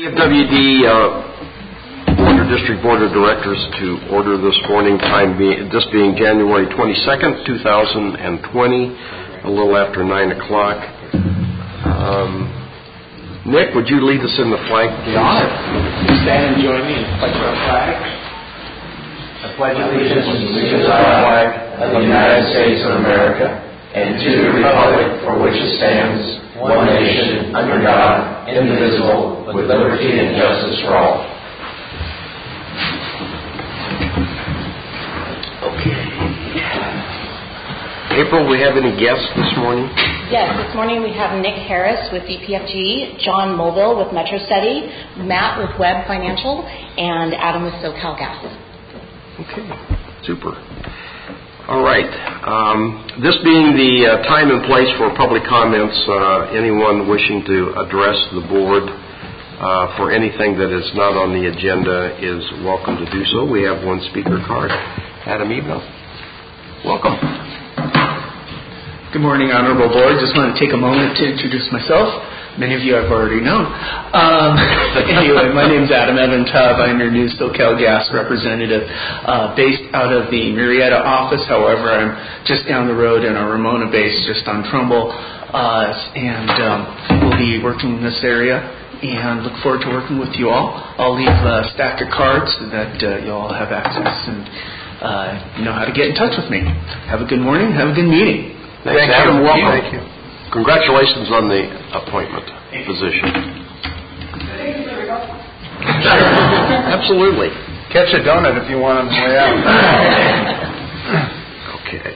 CFWD District Board of Directors to order this morning, this being January 22nd, 2020, a little after 9 o'clock. Nick, would you lead us in the flag? The honor. Stand and join me in pledge our flag. I pledge allegiance to the flag of the United States of America and to the republic for which it stands, one nation, under God, indivisible, with liberty and justice for all. Okay. April, we have any guests this morning? Yes, this morning we have Nick Harris with DPFG, John Mulville with MetroStudy, Matt with Webb Financial, and Adam with SoCalGas. Okay, super. All right. This being the time and place for public comments, anyone wishing to address the board for anything that is not on the agenda is welcome to do so. We have one speaker card. Adam Ebno. Welcome. Good morning, Honorable Board. Just want to take a moment to introduce myself. Many of you I've already known. Anyway, my name's Adam Evan Tubb. I'm your new SoCalGas representative based out of the Marietta office. However, I'm just down the road in our Ramona base just on Trumbull. And we'll be working in this area and look forward to working with you all. I'll leave a stack of cards so that you all have access and know how to get in touch with me. Have a good morning. Have a good meeting. Thanks, Adam. Welcome. Thank you. Congratulations on the appointment position. Absolutely. Catch a donut if you want on the way out. Okay.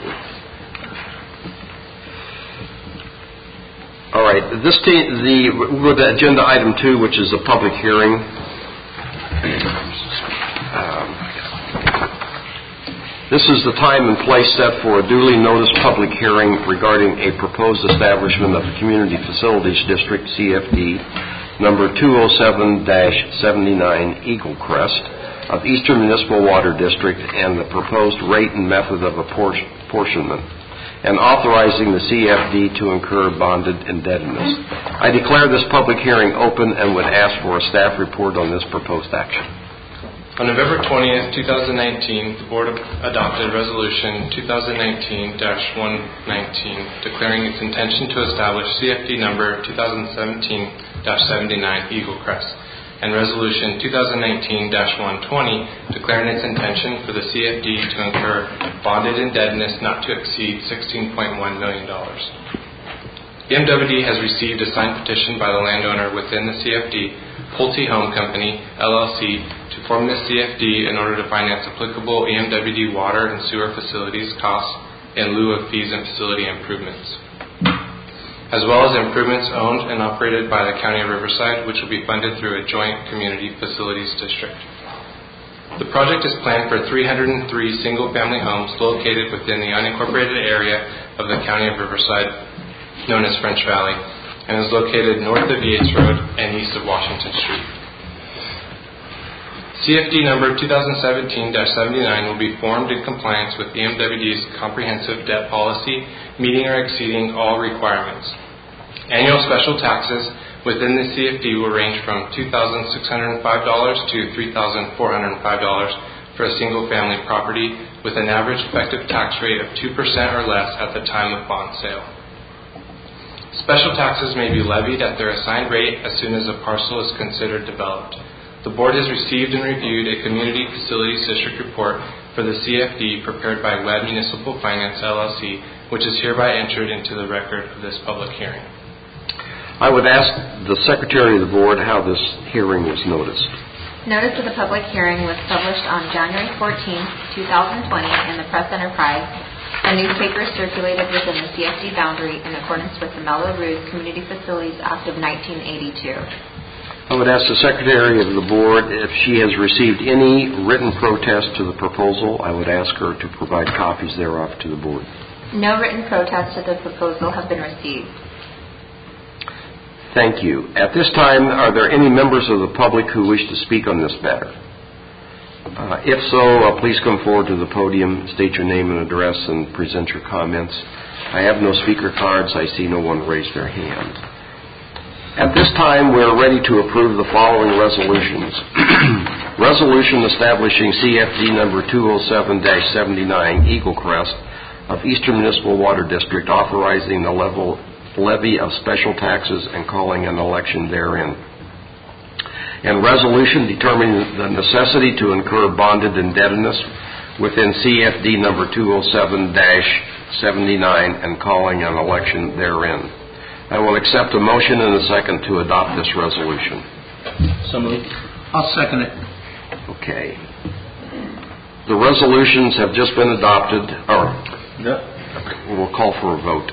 All right. We'll go to agenda item 2, which is a public hearing. This is the time and place set for a duly noticed public hearing regarding a proposed establishment of a Community Facilities District, CFD, number 207-79 Eagle Crest of Eastern Municipal Water District and the proposed rate and method of apportionment, and authorizing the CFD to incur bonded indebtedness. I declare this public hearing open and would ask for a staff report on this proposed action. On November 20th, 2019, the Board adopted Resolution 2019-119 declaring its intention to establish CFD number 2017-79 Eagle Crest, and Resolution 2019-120 declaring its intention for the CFD to incur bonded indebtedness not to exceed $16.1 million. EMWD has received a signed petition by the landowner within the CFD, Pulte Home Company, LLC, to form the CFD in order to finance applicable EMWD water and sewer facilities costs in lieu of fees and facility improvements, as well as improvements owned and operated by the County of Riverside, which will be funded through a joint community facilities district. The project is planned for 303 single-family homes located within the unincorporated area of the County of Riverside, known as French Valley, and is located north of Yates Road and east of Washington Street. CFD number 2017-79 will be formed in compliance with EMWD's comprehensive debt policy, meeting or exceeding all requirements. Annual special taxes within the CFD will range from $2,605 to $3,405 for a single-family property, with an average effective tax rate of 2% or less at the time of bond sale. Special taxes may be levied at their assigned rate as soon as a parcel is considered developed. The Board has received and reviewed a Community Facilities District report for the CFD prepared by Webb Municipal Finance, LLC, which is hereby entered into the record of this public hearing. I would ask the Secretary of the Board how this hearing was noticed. Notice of the public hearing was published on January 14, 2020 in the Press Enterprise. A newspaper circulated within the CFD boundary in accordance with the Mellow Roos Community Facilities Act of 1982. I would ask the Secretary of the Board if she has received any written protest to the proposal. I would ask her to provide copies thereof to the Board. No written protests to the proposal have been received. Thank you. At this time, are there any members of the public who wish to speak on this matter? If so, please come forward to the podium, state your name and address, and present your comments. I have no speaker cards. I see no one raise their hand. At this time, we are ready to approve the following resolutions. Resolution establishing CFD number 207-79, Eagle Crest of Eastern Municipal Water District, authorizing the levy of special taxes and calling an election therein. And resolution determining the necessity to incur bonded indebtedness within CFD number 207-79 and calling an election therein. I will accept a motion and a second to adopt this resolution. So moved. I'll second it. Okay. The resolutions have just been adopted, we'll call for a vote.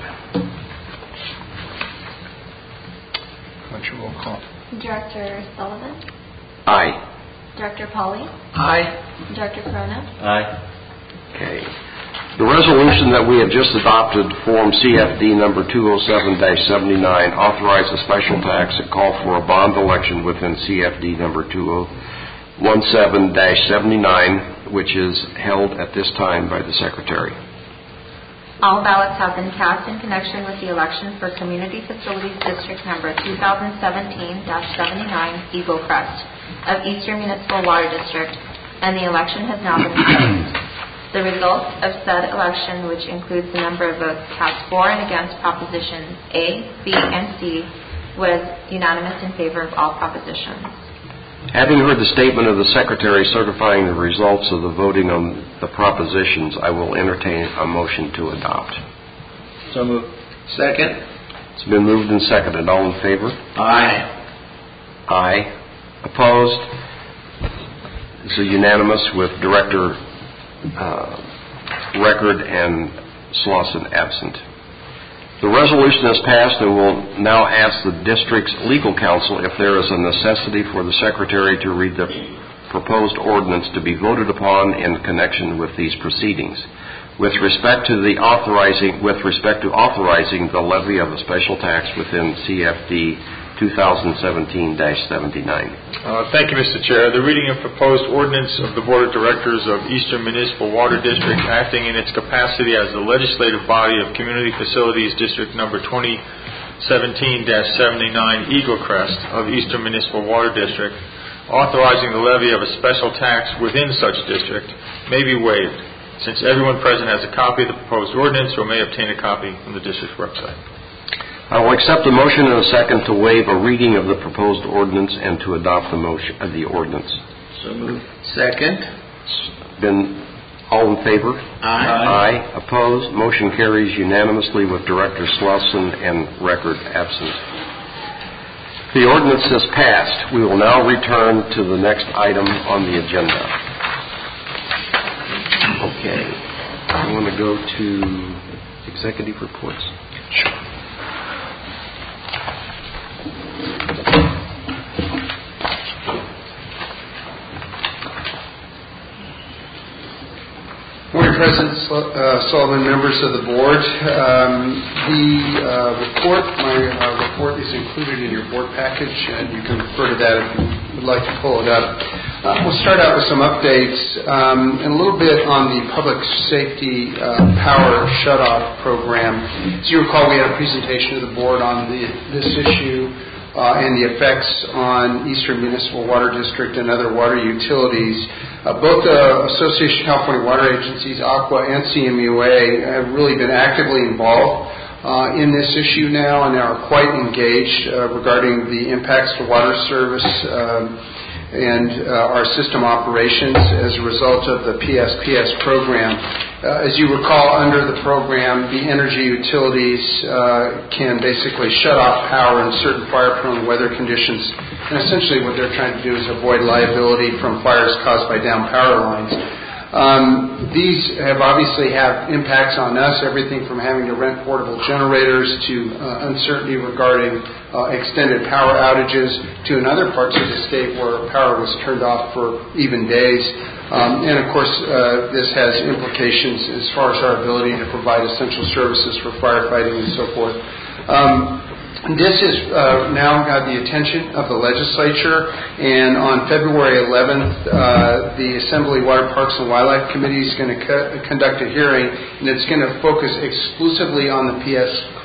What's your roll call? Director Sullivan? Aye. Director Pauly? Aye. Director Corona? Aye. Okay. The resolution that we have just adopted, Form CFD number 207-79, authorizes a special tax and call for a bond election within CFD number 217-79, which is held at this time by the Secretary. All ballots have been cast in connection with the election for Community Facilities District number 2017-79, Eagle Crest of Eastern Municipal Water District, and the election has now been closed. The results of said election, which includes the number of votes cast for and against propositions A, B, and C, was unanimous in favor of all propositions. Having heard the statement of the Secretary certifying the results of the voting on the propositions, I will entertain a motion to adopt. So moved. Second. It's been moved and seconded. All in favor? Aye. Aye. Opposed? This is unanimous with Director Record and Slauson absent. The resolution is passed, and we'll now ask the district's legal counsel if there is a necessity for the Secretary to read the proposed ordinance to be voted upon in connection with these proceedings. With respect to authorizing the levy of a special tax within CFD 2017-79. Thank you, Mr. Chair. The reading of proposed ordinance of the Board of Directors of Eastern Municipal Water District, acting in its capacity as the legislative body of Community Facilities District number 2017-79, Eagle Crest of Eastern Municipal Water District, authorizing the levy of a special tax within such district, may be waived, since everyone present has a copy of the proposed ordinance or may obtain a copy from the district's website. I will accept a motion and a second to waive a reading of the proposed ordinance and to adopt the motion of the ordinance. So moved. Second. Been all in favor? Aye. Aye. Opposed? Motion carries unanimously with Director Slauson and Record absent. The ordinance is passed. We will now return to the next item on the agenda. Okay. I want to go to executive reports. Sure. Morning, President Sullivan, members of the board. My report is included in your board package, and you can refer to that if you would like to pull it up. We'll start out with some updates and a little bit on the public safety power shutoff program. As you recall, we had a presentation to the board on this issue and the effects on Eastern Municipal Water District and other water utilities. Both the Association of California Water Agencies, ACWA, and CMUA have really been actively involved in this issue now and are quite engaged regarding the impacts to water service and our system operations as a result of the PSPS program. As you recall, under the program, the energy utilities can basically shut off power in certain fire-prone weather conditions. And essentially what they're trying to do is avoid liability from fires caused by down power lines. These have obviously have impacts on us, everything from having to rent portable generators to uncertainty regarding extended power outages to in other parts of the state where power was turned off for even days. And of course, this has implications as far as our ability to provide essential services for firefighting and so forth. This has now got the attention of the legislature, and on February 11th, the Assembly Water Parks and Wildlife Committee is going to conduct a hearing, and it's going to focus exclusively on the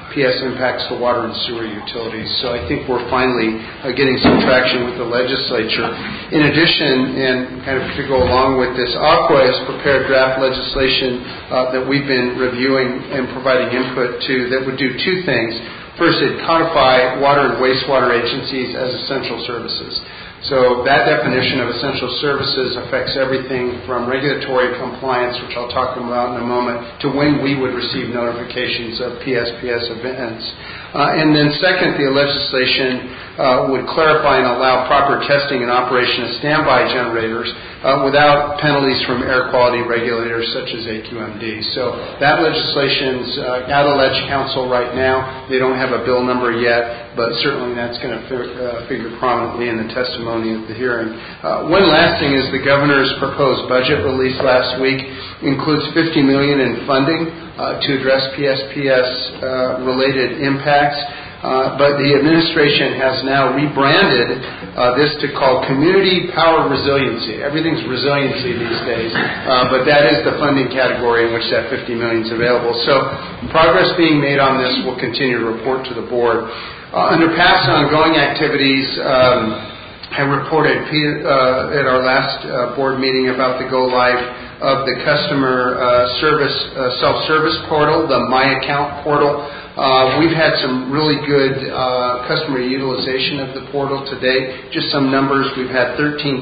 PS impacts to water and sewer utilities. So I think we're finally getting some traction with the legislature. In addition, and kind of to go along with this, ACWA has prepared draft legislation that we've been reviewing and providing input to that would do two things. First, it'd codify water and wastewater agencies as essential services. So that definition of essential services affects everything from regulatory compliance, which I'll talk about in a moment, to when we would receive notifications of PSPS events. And then second, the legislation would clarify and allow proper testing and operation of standby generators without penalties from air quality regulators such as AQMD. So that legislation's out of Ledge Council right now. They don't have a bill number yet, but certainly that's going to figure prominently in the testimony at the hearing. One last thing is the governor's proposed budget released last week includes $50 million in funding to address PSPS related impacts. But the administration has now rebranded this to call Community Power Resiliency. Everything's resiliency these days, but that is the funding category in which that $50 million is available. So progress being made on this. We'll continue to report to the board. Under past ongoing activities, I reported at our last board meeting about the go-live of the customer service self-service portal, the My Account portal. We've had some really good customer utilization of the portal to date. Just some numbers, we've had 13,746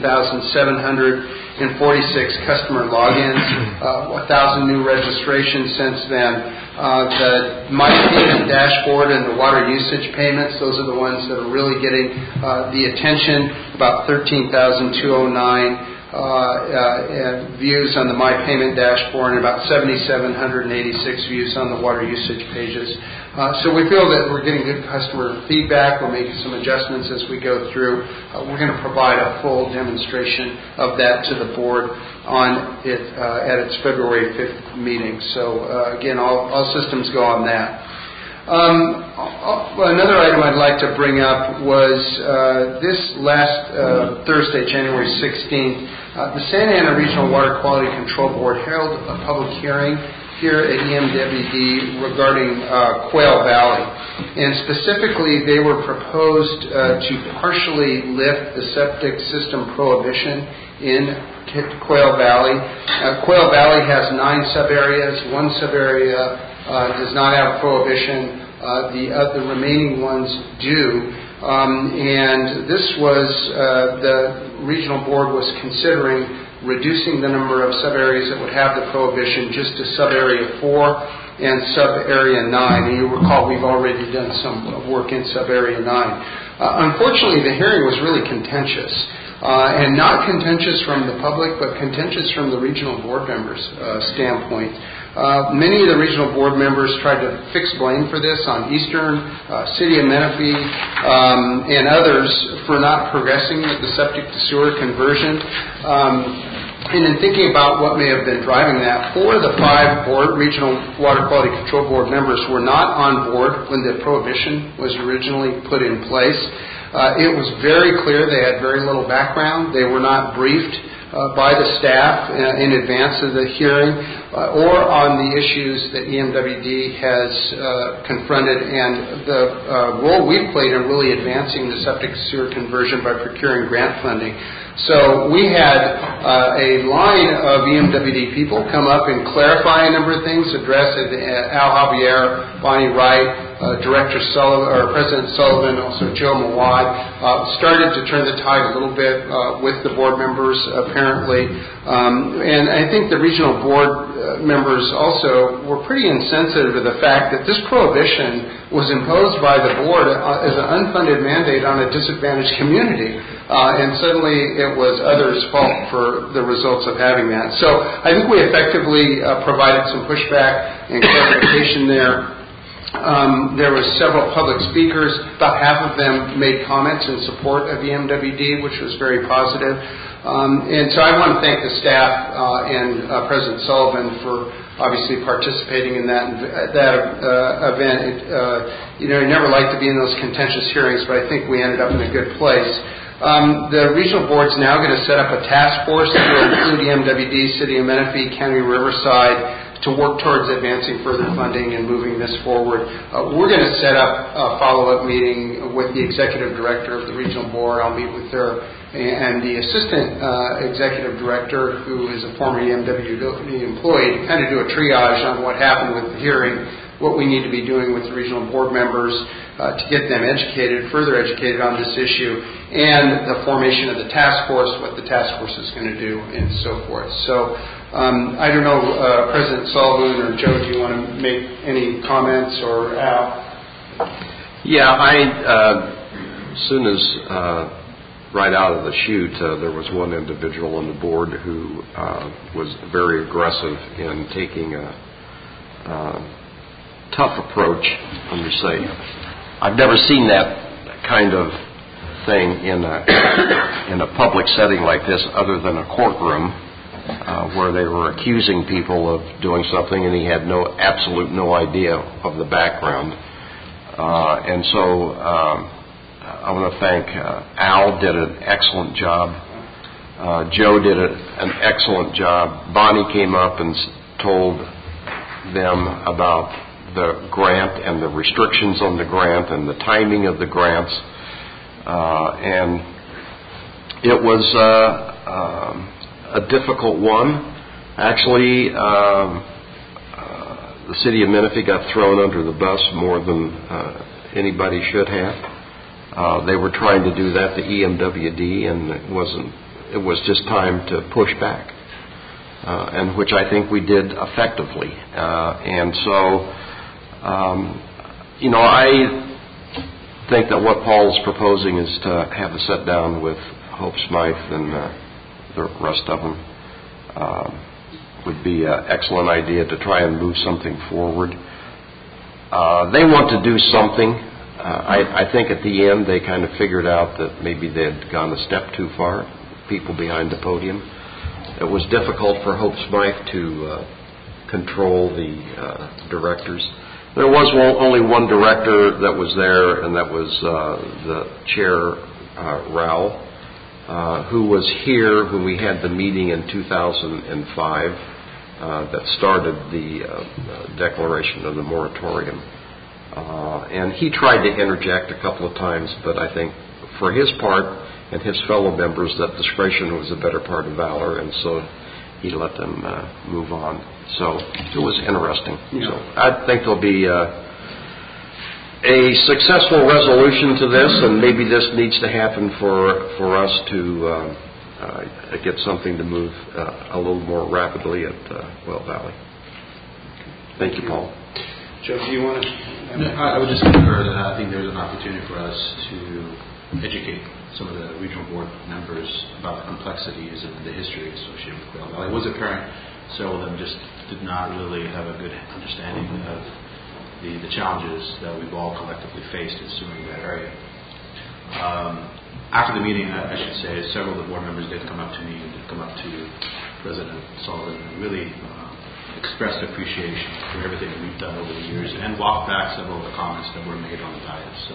customer logins, 1,000 new registrations since then. The My Payment dashboard and the water usage payments, those are the ones that are really getting the attention, about 13,209 views on the My Payment dashboard and about 7,786 views on the water usage pages. So we feel that we're getting good customer feedback. We're making some adjustments as we go through. We're going to provide a full demonstration of that to the board on it at its February 5th meeting. So again, all systems go on that. Another item I'd like to bring up was this last Thursday, January 16th, the Santa Ana Regional Water Quality Control Board held a public hearing here at EMWD regarding Quail Valley. And specifically, they were proposed to partially lift the septic system prohibition in Quail Valley. Quail Valley has 9 sub-areas. One sub-area does not have prohibition. The remaining ones do. And this was, the regional board was considering reducing the number of sub-areas that would have the prohibition just to sub-area 4 and sub-area 9. And you recall we've already done some work in sub-area 9. Unfortunately, the hearing was really contentious. And not contentious from the public, but contentious from the regional board members' standpoint. Many of the regional board members tried to fix blame for this on Eastern, City of Menifee, and others for not progressing the septic to sewer conversion. And in thinking about what may have been driving that, 4 of the 5 regional water quality control board members were not on board when the prohibition was originally put in place. It was very clear they had very little background. They were not briefed by the staff in advance of the hearing or on the issues that EMWD has confronted and the role we've played in really advancing the septic sewer conversion by procuring grant funding. So we had a line of EMWD people come up and clarify a number of things, address it. Al Javier, Bonnie Wright, Director Sullivan, or President Sullivan, also Joe Mawad, started to turn the tide a little bit with the board members, apparently. And I think the regional board members also were pretty insensitive to the fact that this prohibition was imposed by the board as an unfunded mandate on a disadvantaged community. And suddenly it was others' fault for the results of having that. So I think we effectively provided some pushback and clarification there. There were several public speakers. About half of them made comments in support of EMWD, which was very positive. And so I want to thank the staff and President Sullivan for obviously participating in that event. You never like to be in those contentious hearings, but I think we ended up in a good place. The regional board is now going to set up a task force that will include EMWD, City of Menifee, County Riverside, to work towards advancing further funding and moving this forward. We're going to set up a follow-up meeting with the executive director of the regional board. I'll meet with her and the assistant executive director, who is a former EMWD employee, to kind of do a triage on what happened with the hearing, what we need to be doing with the regional board members to get them further educated on this issue, and the formation of the task force, what the task force is going to do, and so forth. So I don't know, President Sullivan or Joe, do you want to make any comments, or Al? Yeah, as soon as right out of the chute, there was one individual on the board who was very aggressive in taking a tough approach. Let me say, I've never seen that kind of thing in a public setting like this, other than a courtroom, where they were accusing people of doing something, and he had absolute no idea of the background. And so I want to thank Al. Did an excellent job. Joe did an excellent job. Bonnie came up and told them about the grant and the restrictions on the grant and the timing of the grants, and it was a difficult one. Actually, the city of Menifee got thrown under the bus more than anybody should have. They were trying to do that to EMWD, and it was just time to push back, and which I think we did effectively. And so, I think that what Paul is proposing is to have a sit down with Hope Smythe and the rest of them. Would be an excellent idea to try and move something forward. They want to do something. I think at the end they kind of figured out that maybe they had gone a step too far, people behind the podium. It was difficult for Hope Smythe to control the directors. There was only one director that was there, and that was the chair, Raul, who was here when we had the meeting in 2005 that started the declaration of the moratorium. And he tried to interject a couple of times, but I think for his part and his fellow members that discretion was a better part of valor, and so he let them move on. So it was interesting. Yeah. So I think there'll be a successful resolution to this, and maybe this needs to happen for us to get something to move a little more rapidly at Well Valley. Thank you, Paul. Joe, do you want to? No, I would just concur that I think there's an opportunity for us to educate some of the regional board members about the complexities and the history associated with Quail Valley. It was apparent several of them just did not really have a good understanding of the challenges that we've all collectively faced in suing that area. After the meeting, I should say, several of the board members did come up to me and did come up to President Sullivan and really expressed appreciation for everything that we've done over the years and walked back several of the comments that were made on the diet. So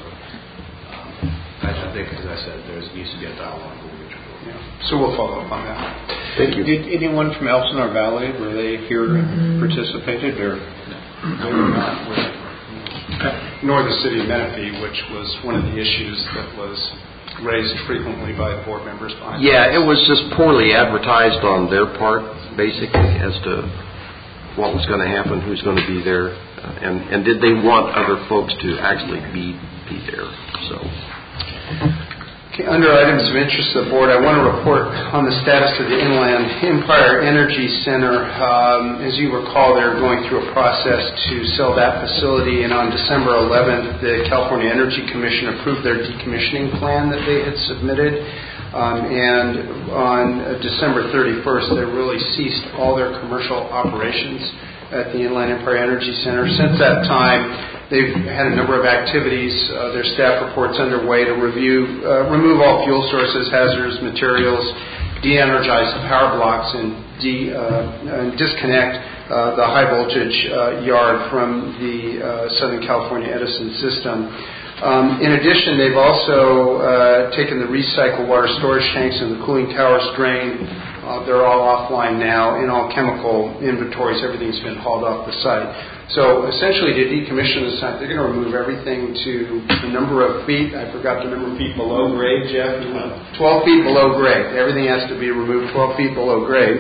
I think, as I said, there needs to be a dialogue with the regional board. Yeah. So we'll follow up on that. Thank you. Did anyone from Elsinore Valley, were they here and participated, or no? They were not. Nor the city of Menifee, which was one of the issues that was raised frequently by the board members. Yeah, it was just poorly advertised on their part, basically, as to what was going to happen, who's going to be there, and did they want other folks to actually be there. So. Okay, under items of interest of the board, I want to report on the status of the Inland Empire Energy Center. As you recall, they're going through a process to sell that facility, and on December 11th, the California Energy Commission approved their decommissioning plan that they had submitted. And on December 31st, they really ceased all their commercial operations at the Inland Empire Energy Center. Since that time, they've had a number of activities. Their staff reports underway to remove all fuel sources, hazardous materials, de-energize the power blocks, and disconnect the high voltage yard from the Southern California Edison system. In addition, they've also taken the recycled water storage tanks and the cooling towers drain. They're all offline now, and all chemical inventories, everything's been hauled off the site. So essentially, to decommission the site, they're going to remove everything to a number of feet. I forgot the number of feet below grade, Jeff. 12 feet below grade. Everything has to be removed 12 feet below grade.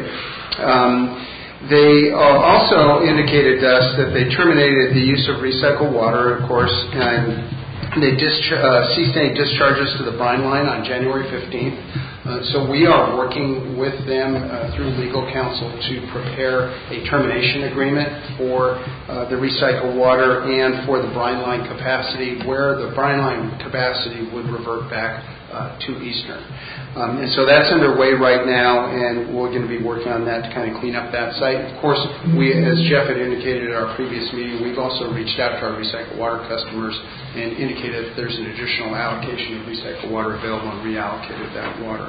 They also indicated to us that they terminated the use of recycled water, of course, and they ceased any discharges to the brine line on January 15th. So we are working with them through legal counsel to prepare a termination agreement for the recycled water and for the brine line capacity, where the brine line capacity would revert back to Eastern. And so that's underway right now, and we're going to be working on that to kind of clean up that site. Of course, we, as Jeff had indicated at our previous meeting, we've also reached out to our recycled water customers and indicated if there's an additional allocation of recycled water available and reallocated that water.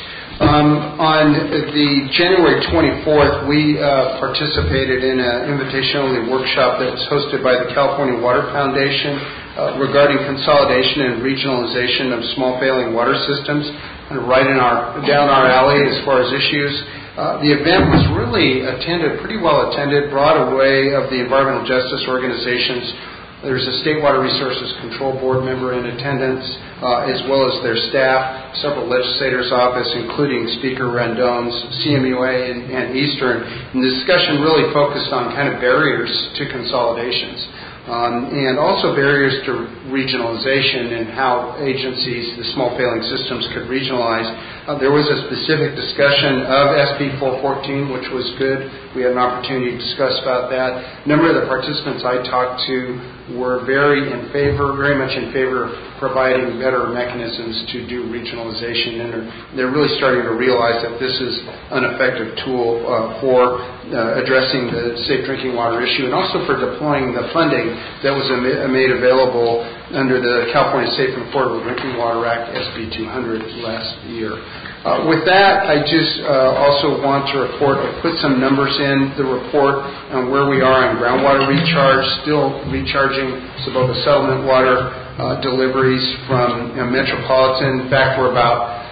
On the January 24th, we participated in an invitation-only workshop that was hosted by the California Water Foundation regarding consolidation and regionalization of small failing water systems, and right down our alley as far as issues. The event was really pretty well attended, brought a way of the environmental justice organizations. There's a State Water Resources Control Board member in attendance, as well as their staff, several legislators' office, including Speaker Rendon's CMUA and Eastern. And the discussion really focused on kind of barriers to consolidations. And also barriers to regionalization and how agencies, the small failing systems, could regionalize. There was a specific discussion of SB 414, which was good. We had an opportunity to discuss about that. A number of the participants I talked to were very much in favor of providing better mechanisms to do regionalization, and they're really starting to realize that this is an effective tool for addressing the safe drinking water issue, and also for deploying the funding that was made available under the California Safe and Affordable Drinking Water Act, SB 200, last year. With that, I just also want to report, I put some numbers in the report on where we are on groundwater recharge, still recharging some of the settlement water deliveries from Metropolitan. In fact, we're about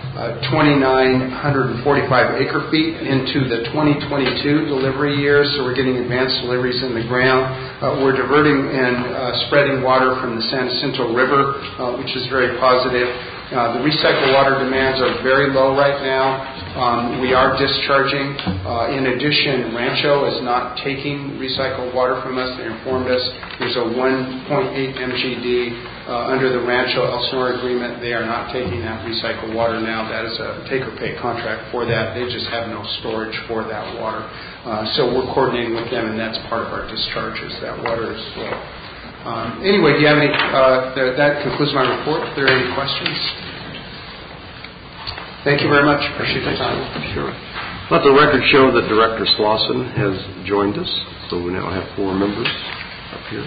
2,945 acre feet into the 2022 delivery year, so we're getting advanced deliveries in the ground. We're diverting and spreading water from the San Jacinto River, which is very positive. The recycled water demands are very low right now. We are discharging. In addition, Rancho is not taking recycled water from us. They informed us there's a 1.8 MGD under the Rancho Elsinore agreement. They are not taking that recycled water now. That is a take-or-pay contract for that. They just have no storage for that water. So we're coordinating with them, and that's part of our discharges. That water is slow. Anyway, do you have any? That concludes my report. If there are any questions, thank you very much. Appreciate the time. Sure. Let the record show that Director Slauson has joined us, so we now have 4 members up here.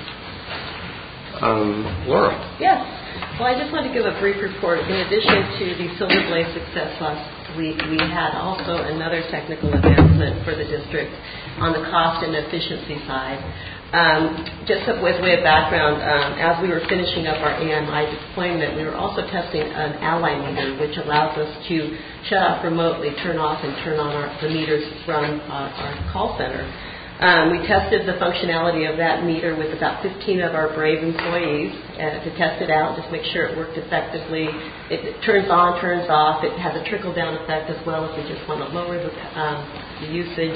Laura. Yes. Well, I just want to give a brief report. In addition to the Silver Blaze success last week, we had also another technical advancement for the district on the cost and efficiency side. Just with way of background, as we were finishing up our AMI deployment, we were also testing an ally meter, which allows us to shut off remotely, turn off and turn on the meters from our call center. We tested the functionality of that meter with about 15 of our brave employees to test it out, just make sure it worked effectively. It turns on, turns off. It has a trickle-down effect as well if we just want to lower the usage.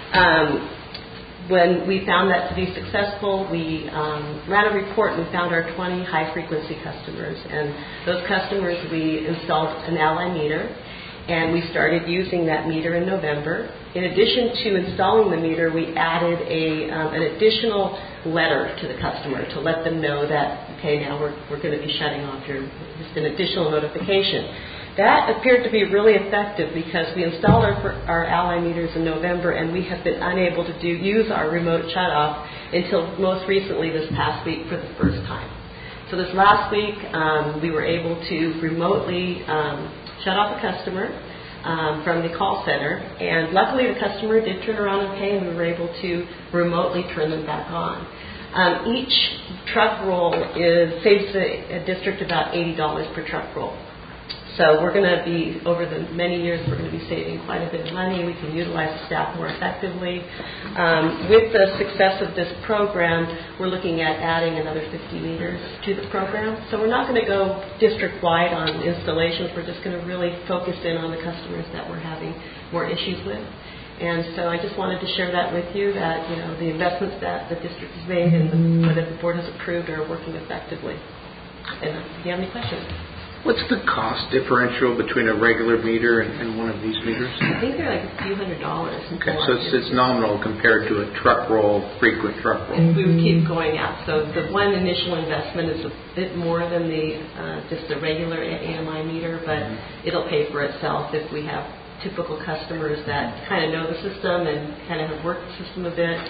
When we found that to be successful, we ran a report and we found our 20 high-frequency customers. And those customers, we installed an ally meter, and we started using that meter in November. In addition to installing the meter, we added an additional letter to the customer to let them know that, okay, now we're going to be shutting off just an additional notification. That appeared to be really effective because we installed our ally meters in November, and we have been unable to use our remote shutoff until most recently this past week for the first time. So this last week, we were able to remotely shut off a customer from the call center, and luckily the customer did turn around okay, and we were able to remotely turn them back on. Each truck roll saves the district about $80 per truck roll. So we're going to be, over the many years, we're going to be saving quite a bit of money. We can utilize the staff more effectively. With the success of this program, we're looking at adding another 50 meters to the program. So we're not going to go district-wide on installations. We're just going to really focus in on the customers that we're having more issues with. And so I just wanted to share that with you, that the investments that the district has made and that the board has approved are working effectively. And do you have any questions? What's the cost differential between a regular meter and one of these meters? I think they're like a few $100s. Okay, so it's nominal compared to a truck roll, frequent truck roll. And we would keep going up. So the one initial investment is a bit more than just the regular AMI meter, but it'll pay for itself if we have typical customers that kind of know the system and kind of have worked the system a bit.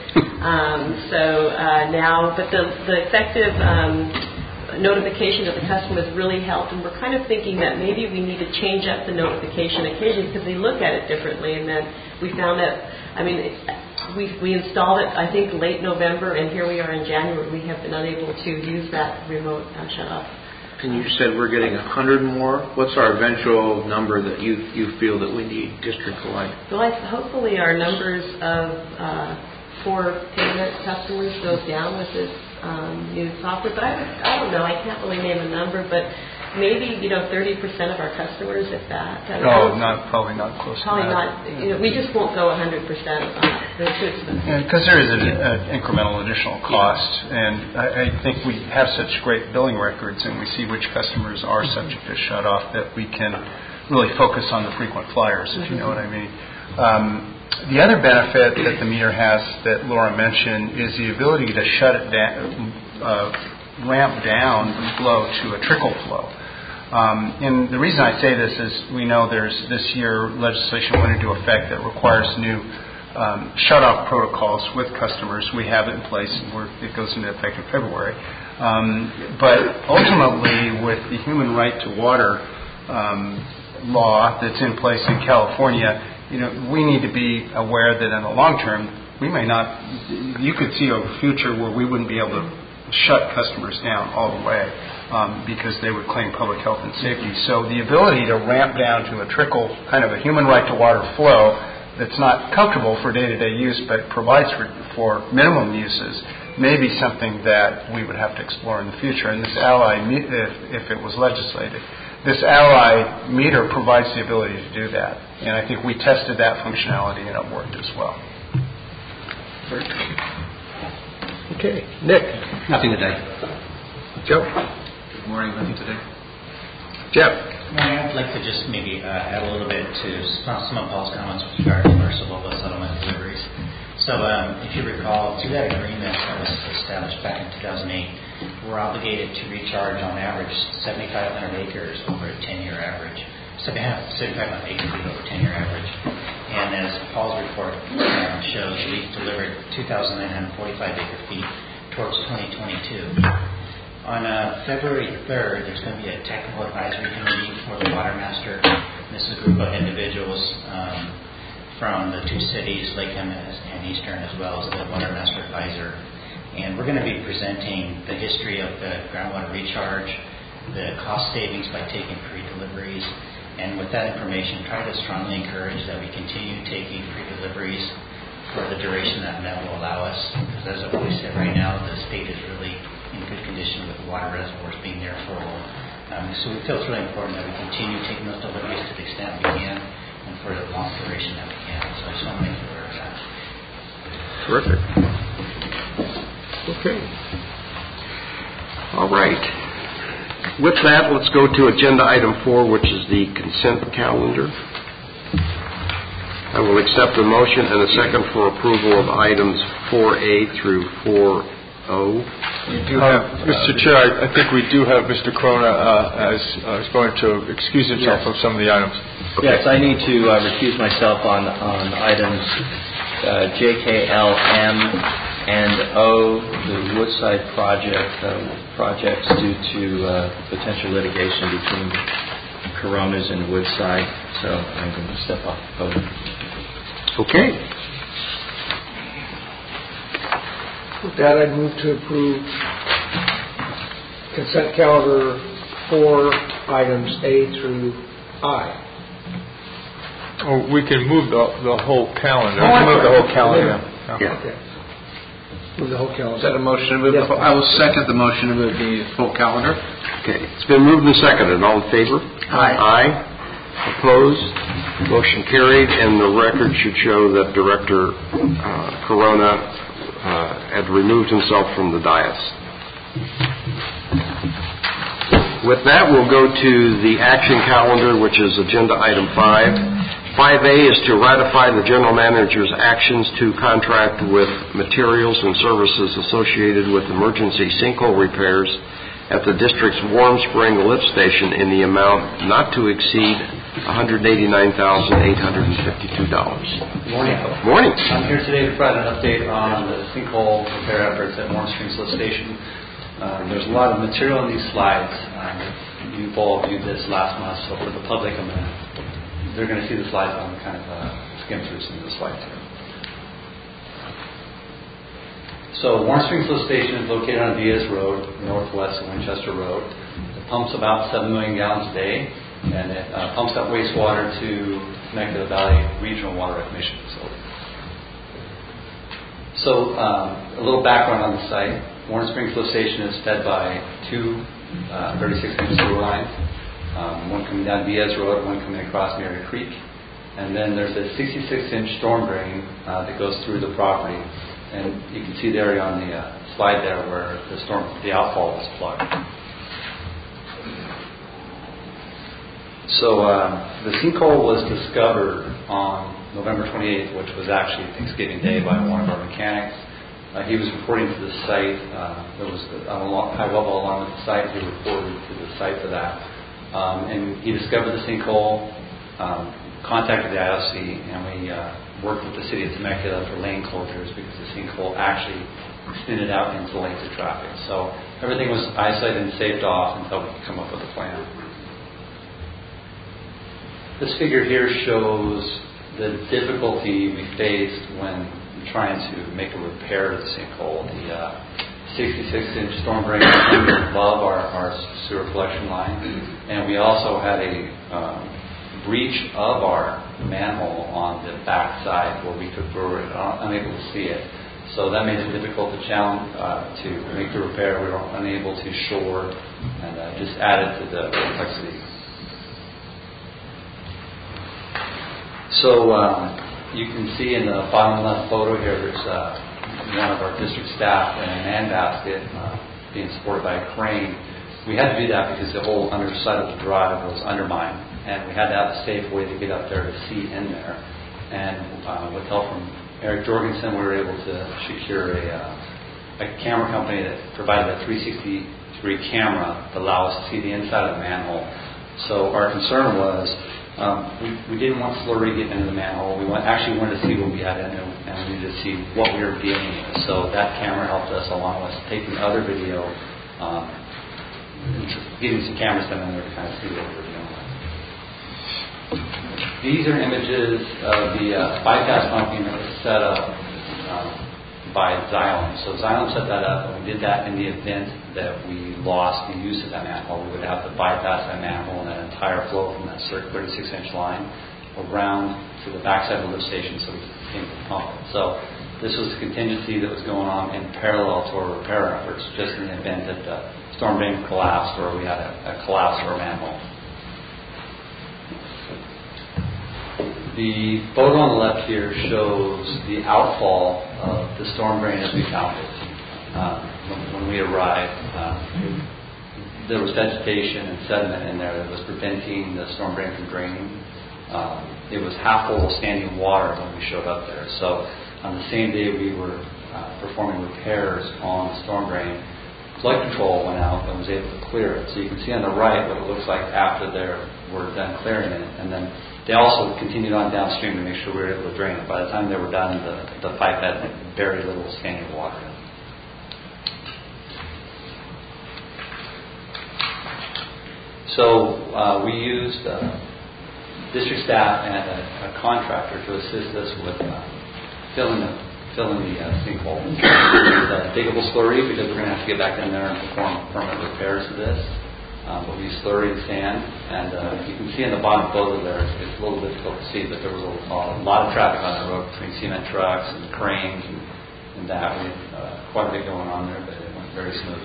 But the effective notification of the customer has really helped, and we're kind of thinking that maybe we need to change up the notification occasionally because they look at it differently. And then we found that, we installed it, I think, late November, and here we are in January. We have been unable to use that remote shut-off. And you said we're getting 100 more. What's our eventual number that you feel that we need district-wide? Well, hopefully our numbers of for payment customers goes down with this new software. But I don't know. I can't really name a number, but maybe 30% of our customers, if that. Probably not close. Probably to not. We just won't go 100%. They're too expensive. Because there is an incremental additional cost, and I think we have such great billing records, and we see which customers are subject to shut off, that we can really focus on the frequent flyers, if you know what I mean. The other benefit that the meter has that Laura mentioned is the ability to shut it down, ramp down the flow to a trickle flow. And the reason I say this is we know there's this year legislation went into effect that requires new shut-off protocols with customers. We have it in place, and it goes into effect in February. But ultimately, with the human right to water law that's in place in California, we need to be aware that in the long term, you could see a future where we wouldn't be able to shut customers down all the way because they would claim public health and safety. So the ability to ramp down to a trickle, kind of a human right to water flow that's not comfortable for day-to-day use but provides for minimum uses, may be something that we would have to explore in the future. And this Ally, if it was legislated, this Ally meter provides the ability to do that. And I think we tested that functionality and it worked as well. Okay. Nick? Nothing today. Joe? Good morning. Nothing today. Jeff? I'd like to just maybe add a little bit to some of Paul's comments with regard to submersible settlement deliveries. So if you recall, through that agreement that was established back in 2008, we're obligated to recharge on average 7,500 acres over a 10-year average. 7,500 acres over a 10-year average. And as Paul's report shows, we've delivered 2,945 acre feet towards 2022. On February 3rd, there's going to be a technical advisory committee for the Water Master. This is a group of individuals from the two cities, Lakeham and Eastern, as well as the Water Master Advisor. And we're going to be presenting the history of the groundwater recharge, the cost savings by taking pre-deliveries, and with that information, try to strongly encourage that we continue taking pre-deliveries for the duration that will allow us. Because as I've always said, right now, the state is really in good condition with the water reservoirs being there for a while. So we feel it's really important that we continue taking those deliveries to the extent we can and for the long duration that we can. So I just want to make you aware of that. Terrific. Okay. All right. With that, let's go to agenda item 4, which is the consent calendar. I will accept a motion and a second for approval of items 4A through 4O. Mr. Chair, I think we do have Mr. Corona is going to excuse himself from some of the items. Yes, I need to recuse myself on items J, K, L, M, and O, the Woodside projects due to potential litigation between Coronas and Woodside. So I'm going to step off the podium. Okay. With that, I'd move to approve consent calendar for items A through I. Oh, we can move the whole calendar. Oh, Move the whole calendar. Yeah. Okay. Move the whole calendar. Is that a motion to move? Yes. I will second the motion to move the full calendar. Okay, it's been moved and seconded. All in favor? Aye. Aye. Opposed? Motion carried, and the record should show that Director Corona had removed himself from the dais. With that, we'll go to the action calendar, which is agenda item 5. 5A is to ratify the general manager's actions to contract with materials and services associated with emergency sinkhole repairs at the district's Warm Spring lift station in the amount not to exceed $189,852. Morning. Morning. I'm here today to provide an update on the sinkhole repair efforts at Warm Springs lift station. There's a lot of material in these slides. You've all viewed this last month, so for the public, they're going to see the slides. I'm kind of skim through some of the slides here. So Warm Springs lift station is located on Diaz Road, northwest of Winchester Road. It pumps about 7 million gallons a day, and it pumps out wastewater to Temecula Valley Regional Water Reclamation Facility. So a little background on the site. Warm Springs lift station is fed by 2 36-inch sewer lines, one coming down Diaz Road, one coming across Mary Creek, and then there's a 66-inch storm drain that goes through the property, and you can see there on the slide there where the outfall was plugged. So the sinkhole was discovered on November 28th, which was actually Thanksgiving Day, by one of our mechanics. He was reporting to the site. There was a high level along with the site. He reported to the site for that. And he discovered the sinkhole, contacted the IOC, and we worked with the city of Temecula for lane closures because the sinkhole actually extended out into lanes of traffic. So everything was isolated and saved off until we could come up with a plan. This figure here shows the difficulty we faced when trying to make a repair of the sinkhole. The 66-inch storm drain was above our sewer collection line, and we also had a breach of our manhole on the back side where we were unable to see it. So that made it difficult to make the repair. We were unable to shore, and just added to the complexity. So you can see in the bottom left photo here, there's one of our district staff in a man basket being supported by a crane. We had to do that because the whole underside of the drive was undermined, and we had to have a safe way to get up there to see in there. And with help from Eric Jorgensen, we were able to secure a camera company that provided a 360-degree camera that allowed us to see the inside of the manhole. So our concern was we didn't want slurry getting into the manhole. We actually wanted to see what we had in it, and we needed to see what we were dealing with. So that camera helped us along with taking other video, getting some cameras in there to kind of see what we were dealing with. These are images of the bypass pumping that was set up by Xylem. So Xylem set that up, and we did that in the event that we lost the use of that manhole. We would have to bypass that manhole and that entire flow from that 36-inch line around to the backside of the lift station so we could pump it. So this was a contingency that was going on in parallel to our repair efforts, just in the event that the storm drain collapsed or we had a collapse of our manhole. The photo on the left here shows the outfall of the storm drain as we found it. When we arrived, there was vegetation and sediment in there that was preventing the storm drain from draining. It was half full of standing water when we showed up there. So on the same day we were performing repairs on the storm drain, flood control went out and was able to clear it. So you can see on the right what it looks like after they were done clearing it. And then they also continued on downstream to make sure we were able to drain it. By the time they were done, the pipe had very little standing water in it. So we used district staff and a contractor to assist us with filling the fill in the sinkhole. It's a diggable slurry because we're going to have to get back in there and perform permanent repairs to this. But we use slurry and sand, and you can see in the bottom photo there, it's a little difficult to see, but there was a lot of traffic on the road between cement trucks and cranes and that. We had quite a bit going on there, but it went very smooth.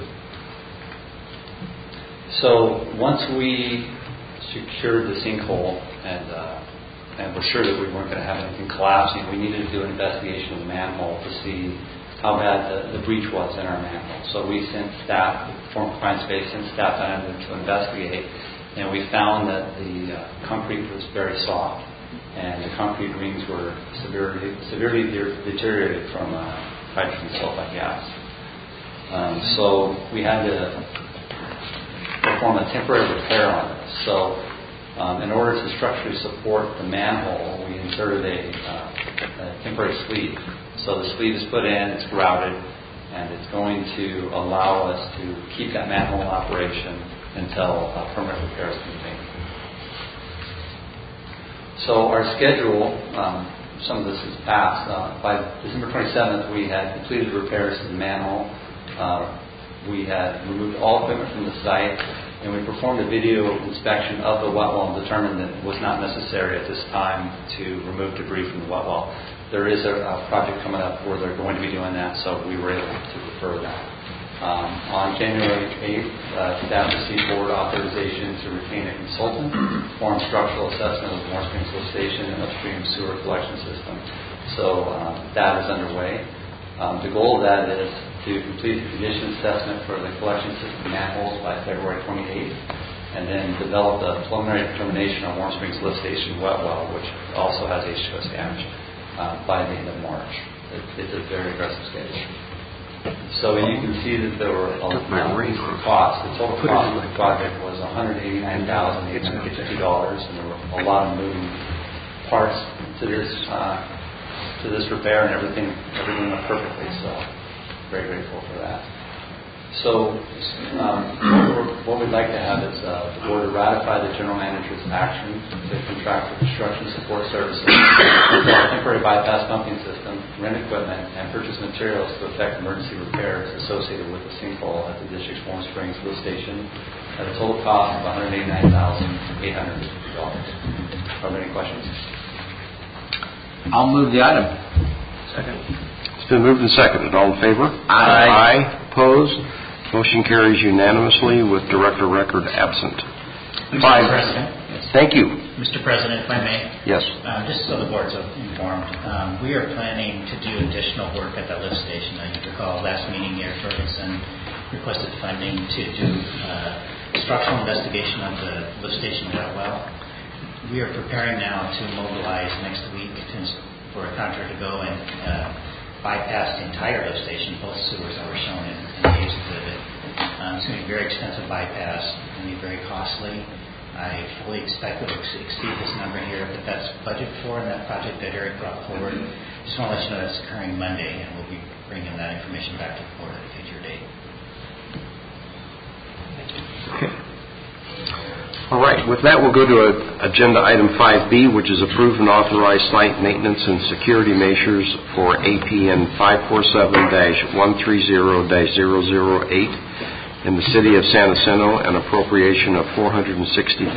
So once we secured the sinkhole and we're sure that we weren't going to have anything collapsing, we needed to do an investigation of the manhole to see how bad the breach was in our manhole. So we sent staff, former Compliance Base, sent staff down to investigate, and we found that the concrete was very soft, and the concrete rings were severely deteriorated from hydrogen sulfide gas. So we had to perform a temporary repair on it. So in order to structurally support the manhole, we inserted a temporary sleeve. So the sleeve is put in, it's grouted, and it's going to allow us to keep that manhole in operation until permanent repairs can be made. So our schedule, some of this is passed. By December 27th, we had completed repairs to the manhole. We had removed all equipment from the site, and we performed a video inspection of the wet well and determined that it was not necessary at this time to remove debris from the wet well. There is a project coming up where they're going to be doing that, so we were able to defer that. On January 8th, staff received board authorization to retain a consultant to perform structural assessment of the Warm Springs Lift Station and upstream sewer collection system. So that is underway. The goal of that is to complete the condition assessment for the collection system manholes by February 28th, and then develop the preliminary determination on Warm Springs Lift Station wet well, which also has H2S damage, by the end of March. It's a very aggressive schedule. So you can see that there were a cost. The total cost of the project was $189,850, and there were a lot of moving parts to this repair, and everything went perfectly. So very grateful for that. So what we'd like to have is the board to ratify the general manager's action to contract for construction support services, install a temporary bypass pumping system, rent equipment, and purchase materials to effect emergency repairs associated with the sinkhole at the district's Warm Springs Lift Station at a total cost of $189,850. Are there any questions? I'll move the item. Second. It's been moved and seconded. All in favor? Aye. Opposed? Motion carries unanimously with Director Record absent. Mr. President. Thank you. Mr. President, if I may. Yes. Just so the board's informed, we are planning to do additional work at that lift station. You recall last meeting, Eric Ferguson requested funding to do structural investigation of the lift station wet well. We are preparing now to mobilize next week for a contractor to go and bypass the entire lift station, both sewers that were shown in the exhibit. It's going to be a very extensive bypass. It's going to be very costly. I fully expect it will exceed this number here, but that's budgeted for in that project that Eric brought forward. Just want to let you know that's occurring Monday, and we'll be bringing that information back to the board at a future date. Okay. All right. With that, we'll go to agenda item 5B, which is approve and authorize site maintenance and security measures for APN 547-130-008 in the city of San Jacinto, an appropriation of $460,000.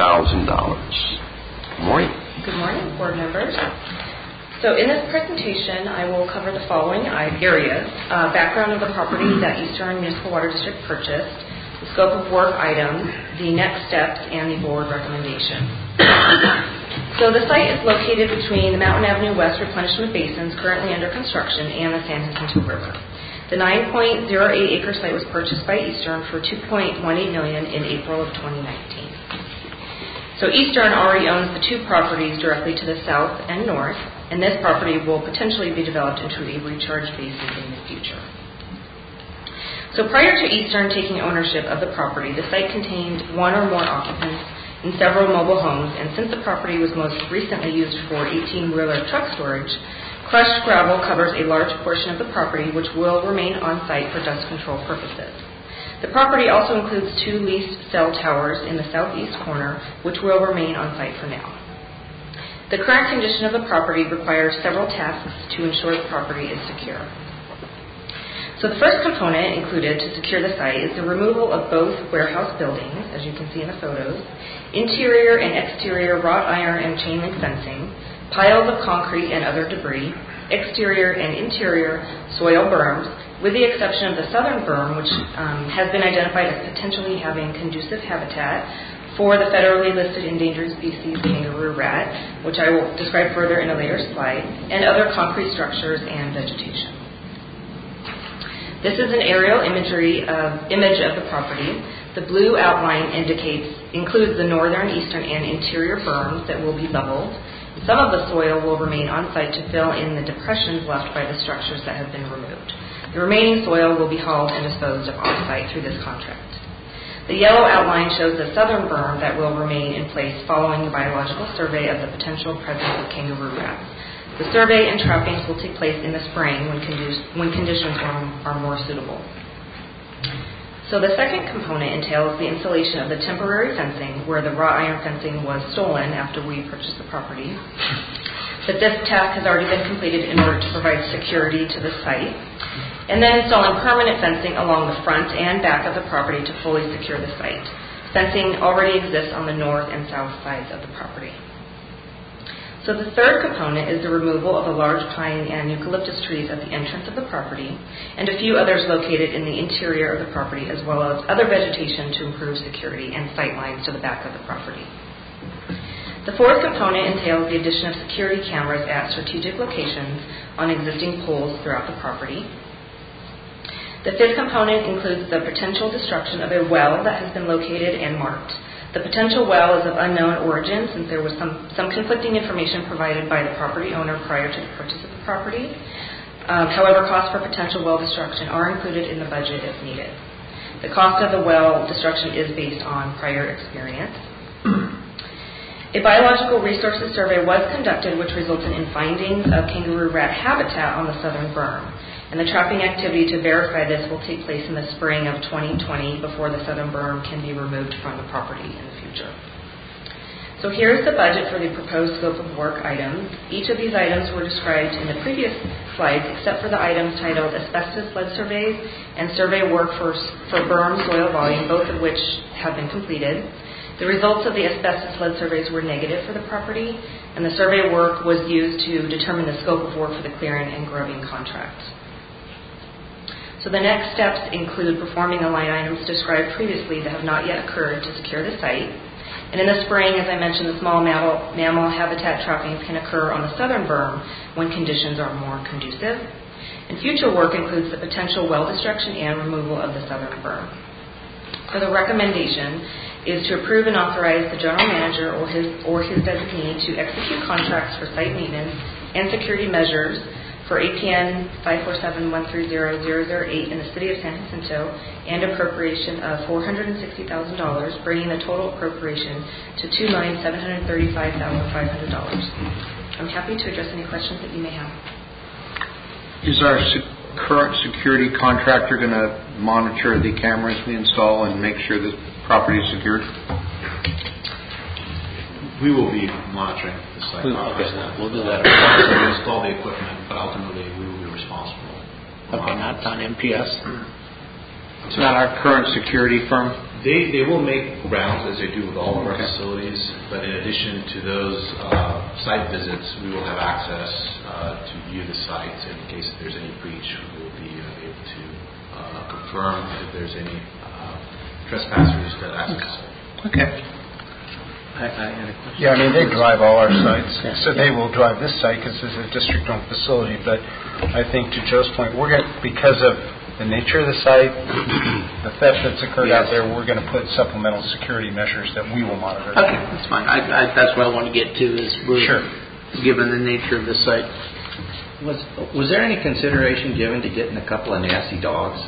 Good morning. Good morning, board members. So in this presentation, I will cover the following areas: background of the property that Eastern Municipal Water District purchased, the scope of work items, the next steps, and the board recommendation. So the site is located between the Mountain Avenue West replenishment basins currently under construction and the San Jacinto River. The 9.08-acre site was purchased by Eastern for $2.18 million in April of 2019. So Eastern already owns the two properties directly to the south and north, and this property will potentially be developed into a recharge basin in the future. So prior to Eastern taking ownership of the property, the site contained one or more occupants in several mobile homes, and since the property was most recently used for 18-wheeler truck storage, crushed gravel covers a large portion of the property, which will remain on site for dust control purposes. The property also includes two leased cell towers in the southeast corner, which will remain on site for now. The current condition of the property requires several tasks to ensure the property is secure. So the first component included to secure the site is the removal of both warehouse buildings, as you can see in the photos, interior and exterior wrought iron and chain link fencing, piles of concrete and other debris, exterior and interior soil berms, with the exception of the southern berm, which has been identified as potentially having conducive habitat for the federally listed endangered species kangaroo rat, which I will describe further in a later slide, and other concrete structures and vegetation. This is an aerial image of the property. The blue outline includes the northern, eastern, and interior berms that will be leveled. Some of the soil will remain on site to fill in the depressions left by the structures that have been removed. The remaining soil will be hauled and disposed of on site through this contract. The yellow outline shows the southern berm that will remain in place following the biological survey of the potential presence of kangaroo rats. The survey and trappings will take place in the spring when conditions are more suitable. So the second component entails the installation of the temporary fencing where the wrought iron fencing was stolen after we purchased the property. But this task has already been completed in order to provide security to the site. And then installing permanent fencing along the front and back of the property to fully secure the site. Fencing already exists on the north and south sides of the property. So the third component is the removal of the large pine and eucalyptus trees at the entrance of the property and a few others located in the interior of the property, as well as other vegetation to improve security and sight lines to the back of the property. The fourth component entails the addition of security cameras at strategic locations on existing poles throughout the property. The fifth component includes the potential destruction of a well that has been located and marked. The potential well is of unknown origin since there was some conflicting information provided by the property owner prior to the purchase of the property. However, costs for potential well destruction are included in the budget if needed. The cost of the well destruction is based on prior experience. A biological resources survey was conducted which resulted in findings of kangaroo rat habitat on the southern berm. And the trapping activity to verify this will take place in the spring of 2020 before the southern berm can be removed from the property in the future. So here's the budget for the proposed scope of work items. Each of these items were described in the previous slides except for the items titled asbestos lead surveys and survey work for berm soil volume, both of which have been completed. The results of the asbestos lead surveys were negative for the property, and the survey work was used to determine the scope of work for the clearing and grubbing contracts. So the next steps include performing the line items described previously that have not yet occurred to secure the site. And in the spring, as I mentioned, the small mammal habitat trappings can occur on the southern berm when conditions are more conducive. And future work includes the potential well destruction and removal of the southern berm. So the recommendation is to approve and authorize the general manager or his designee to execute contracts for site maintenance and security measures for APN 547130008 in the city of San Jacinto and appropriation of $460,000, bringing the total appropriation to $2,735,500. I'm happy to address any questions that you may have. Is our current security contractor going to monitor the cameras we install and make sure the property is secured? We will be monitoring the site. We'll do that. We'll install the equipment, but ultimately we will be responsible. Okay, not on MPS? It's not our current security firm? They will make rounds as they do with all of our facilities, but in addition to those site visits, we will have access to view the sites. In case there's any breach, we will be able to confirm if there's any trespassers that access. Okay. Yeah, I mean, they drive all our sites, so they will drive this site because this is a district-owned facility. But I think to Joe's point, because of the nature of the site, the theft that's occurred out there, we're going to put supplemental security measures that we will monitor. Okay, that's fine. That's what I want to get to is given the nature of the site. Was there any consideration given to getting a couple of nasty dogs?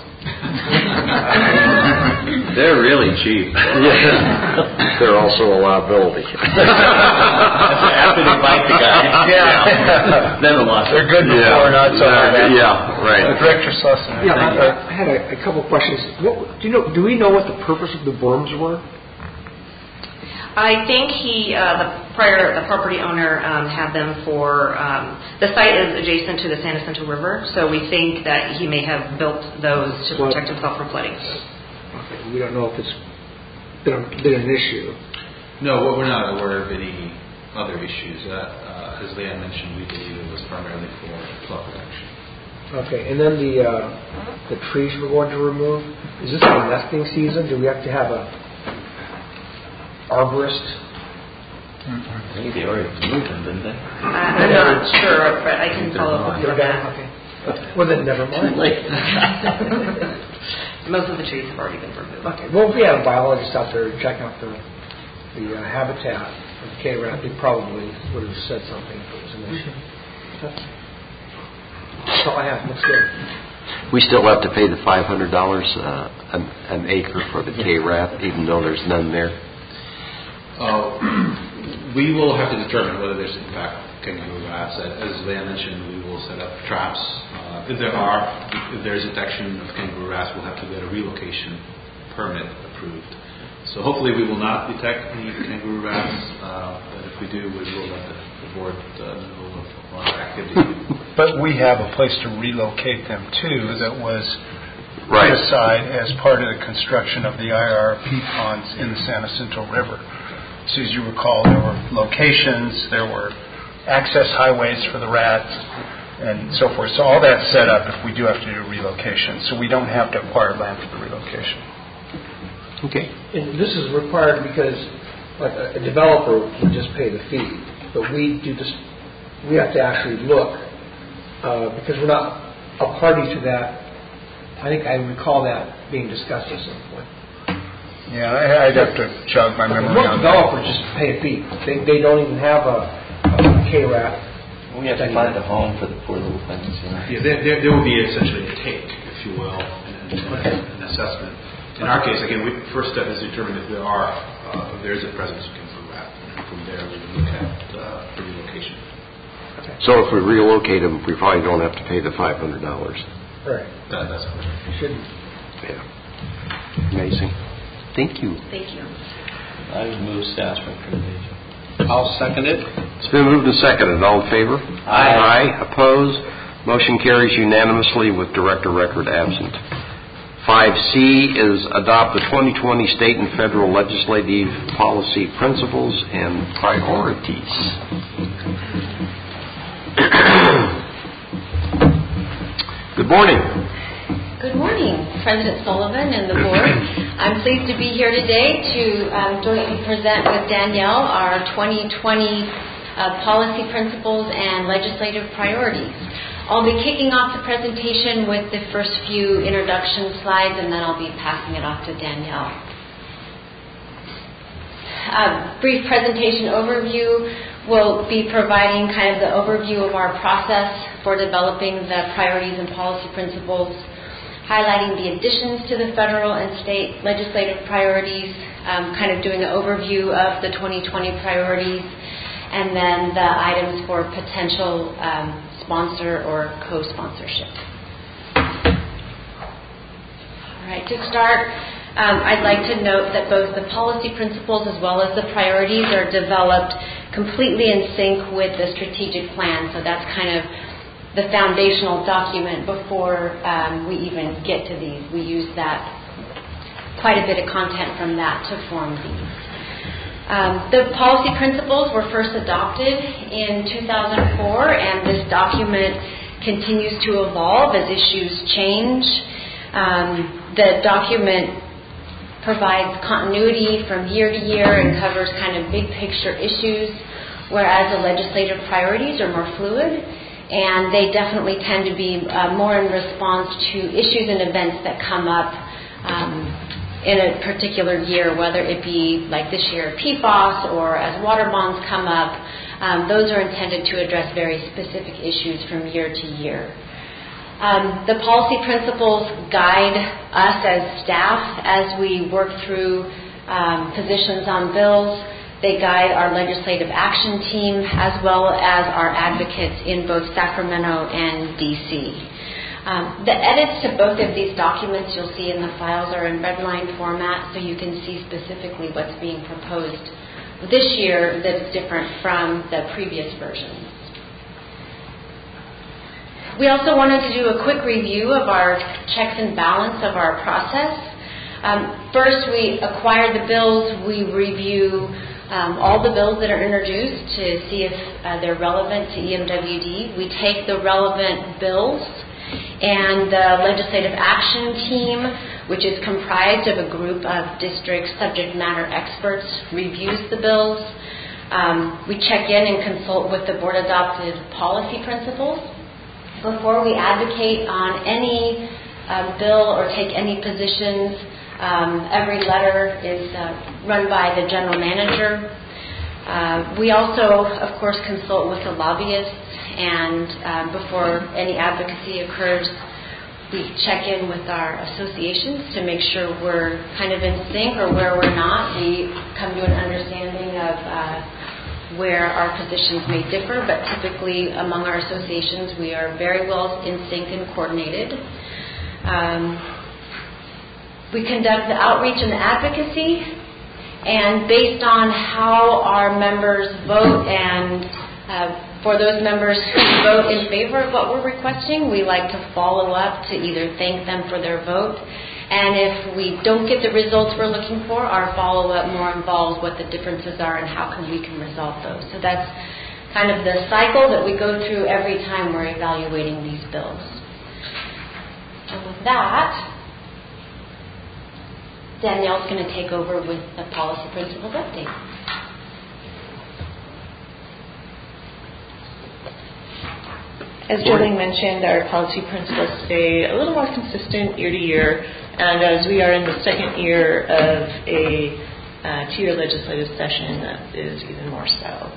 They're really cheap. They're also a liability. After they bite the guy. Then the loss. They're good before, not so bad. Yeah, right. Director Sussman. Yeah, I had a couple questions. Do we know what the purpose of the berms were? I think the property owner had them for, the site is adjacent to the San Jacinto River, so we think that he may have built those to protect himself from flooding. Okay, we don't know if it's been an issue. No, we're not aware of any other issues. As Leanne mentioned, we believe it was primarily for flood protection. Okay, and then the trees we're going to remove, is this the nesting season? Do we have to have a arborist? I think they already moved them, didn't they? I'm not sure, but I can follow up with you on that. Okay. Well, then never mind. Most of the trees have already been removed. Okay. Well, if we had a biologist out there checking out the habitat of K-Rat, they probably would have said something if it was an issue. That's all I have. Looks good. We still have to pay the $500 an acre for the K-Rat, even though there's none there. We will have to determine whether there's in fact kangaroo rats. As Leanne mentioned, we will set up traps. If there's detection of kangaroo rats, we'll have to get a relocation permit approved. So hopefully we will not detect any kangaroo rats, but if we do, we will let the board know of our activity. But we have a place to relocate them to that was put aside as part of the construction of the IRP ponds in the San Jacinto River. So as you recall, there were locations, there were access highways for the rats, and so forth. So all that's set up if we do have to do relocation. So we don't have to acquire land for the relocation. Okay. And this is required because, like, a developer can just pay the fee, but we have to actually look because we're not a party to that. I think I recall that being discussed at some point. Yeah, I'd have to jog my memory most on developers just pay a fee. They don't even have a K-Rat. We have to find a home for the poor little things. Yeah, there will be essentially a take, if you will, an assessment. In our case, again, first step is to determine if there is a presence of kangaroo rat, and from there we can look at the relocation. Okay. So if we relocate them, we probably don't have to pay the $500. Right. That's correct. Shouldn't. Yeah. Amazing. Thank you. Thank you. I would move staff's recommendation. I'll second it. It's been moved and seconded. All in favor? Aye. Opposed? Motion carries unanimously with Director Record absent. 5C is adopt the 2020 state and federal legislative policy principles and priorities. Good morning. Good morning, President Sullivan and the board. I'm pleased to be here today to jointly present with Danielle our 2020 policy principles and legislative priorities. I'll be kicking off the presentation with the first few introduction slides, and then I'll be passing it off to Danielle. A brief presentation overview. We'll be providing kind of the overview of our process for developing the priorities and policy principles, highlighting the additions to the federal and state legislative priorities, kind of doing an overview of the 2020 priorities, and then the items for potential sponsor or co-sponsorship. All right, to start, I'd like to note that both the policy principles as well as the priorities are developed completely in sync with the strategic plan. So that's kind of the foundational document before we even get to these. We use that, quite a bit of content from that to form these. The policy principles were first adopted in 2004, and this document continues to evolve as issues change. The document provides continuity from year to year and covers kind of big picture issues, whereas the legislative priorities are more fluid, and they definitely tend to be more in response to issues and events that come up in a particular year, whether it be like this year PFAS or as water bonds come up. Those are intended to address very specific issues from year to year. The policy principles guide us as staff as we work through positions on bills. They guide our legislative action team as well as our advocates in both Sacramento and D.C. The edits to both of these documents you'll see in the files are in redline format, so you can see specifically what's being proposed this year that's different from the previous versions. We also wanted to do a quick review of our checks and balance of our process. First, we acquire the bills. We review all the bills that are introduced to see if they're relevant to EMWD. We take the relevant bills, and the legislative action team, which is comprised of a group of district subject matter experts, reviews the bills. We check in and consult with the board-adopted policy principles. Before we advocate on any bill or take any positions, every letter is run by the general manager. We also, of course, consult with the lobbyists, and before any advocacy occurs, we check in with our associations to make sure we're kind of in sync, or where we're not, we come to an understanding of where our positions may differ, but typically among our associations we are very well in sync and coordinated. We conduct the outreach and the advocacy, and based on how our members vote, and for those members who vote in favor of what we're requesting, we like to follow up to either thank them for their vote, and if we don't get the results we're looking for, our follow-up more involves what the differences are and how we can resolve those. So that's kind of the cycle that we go through every time we're evaluating these bills. And with that, Danielle's going to take over with the policy principles update. As Jolene mentioned, our policy principles stay a little more consistent year to year, and as we are in the second year of a two-year legislative session, that is even more so.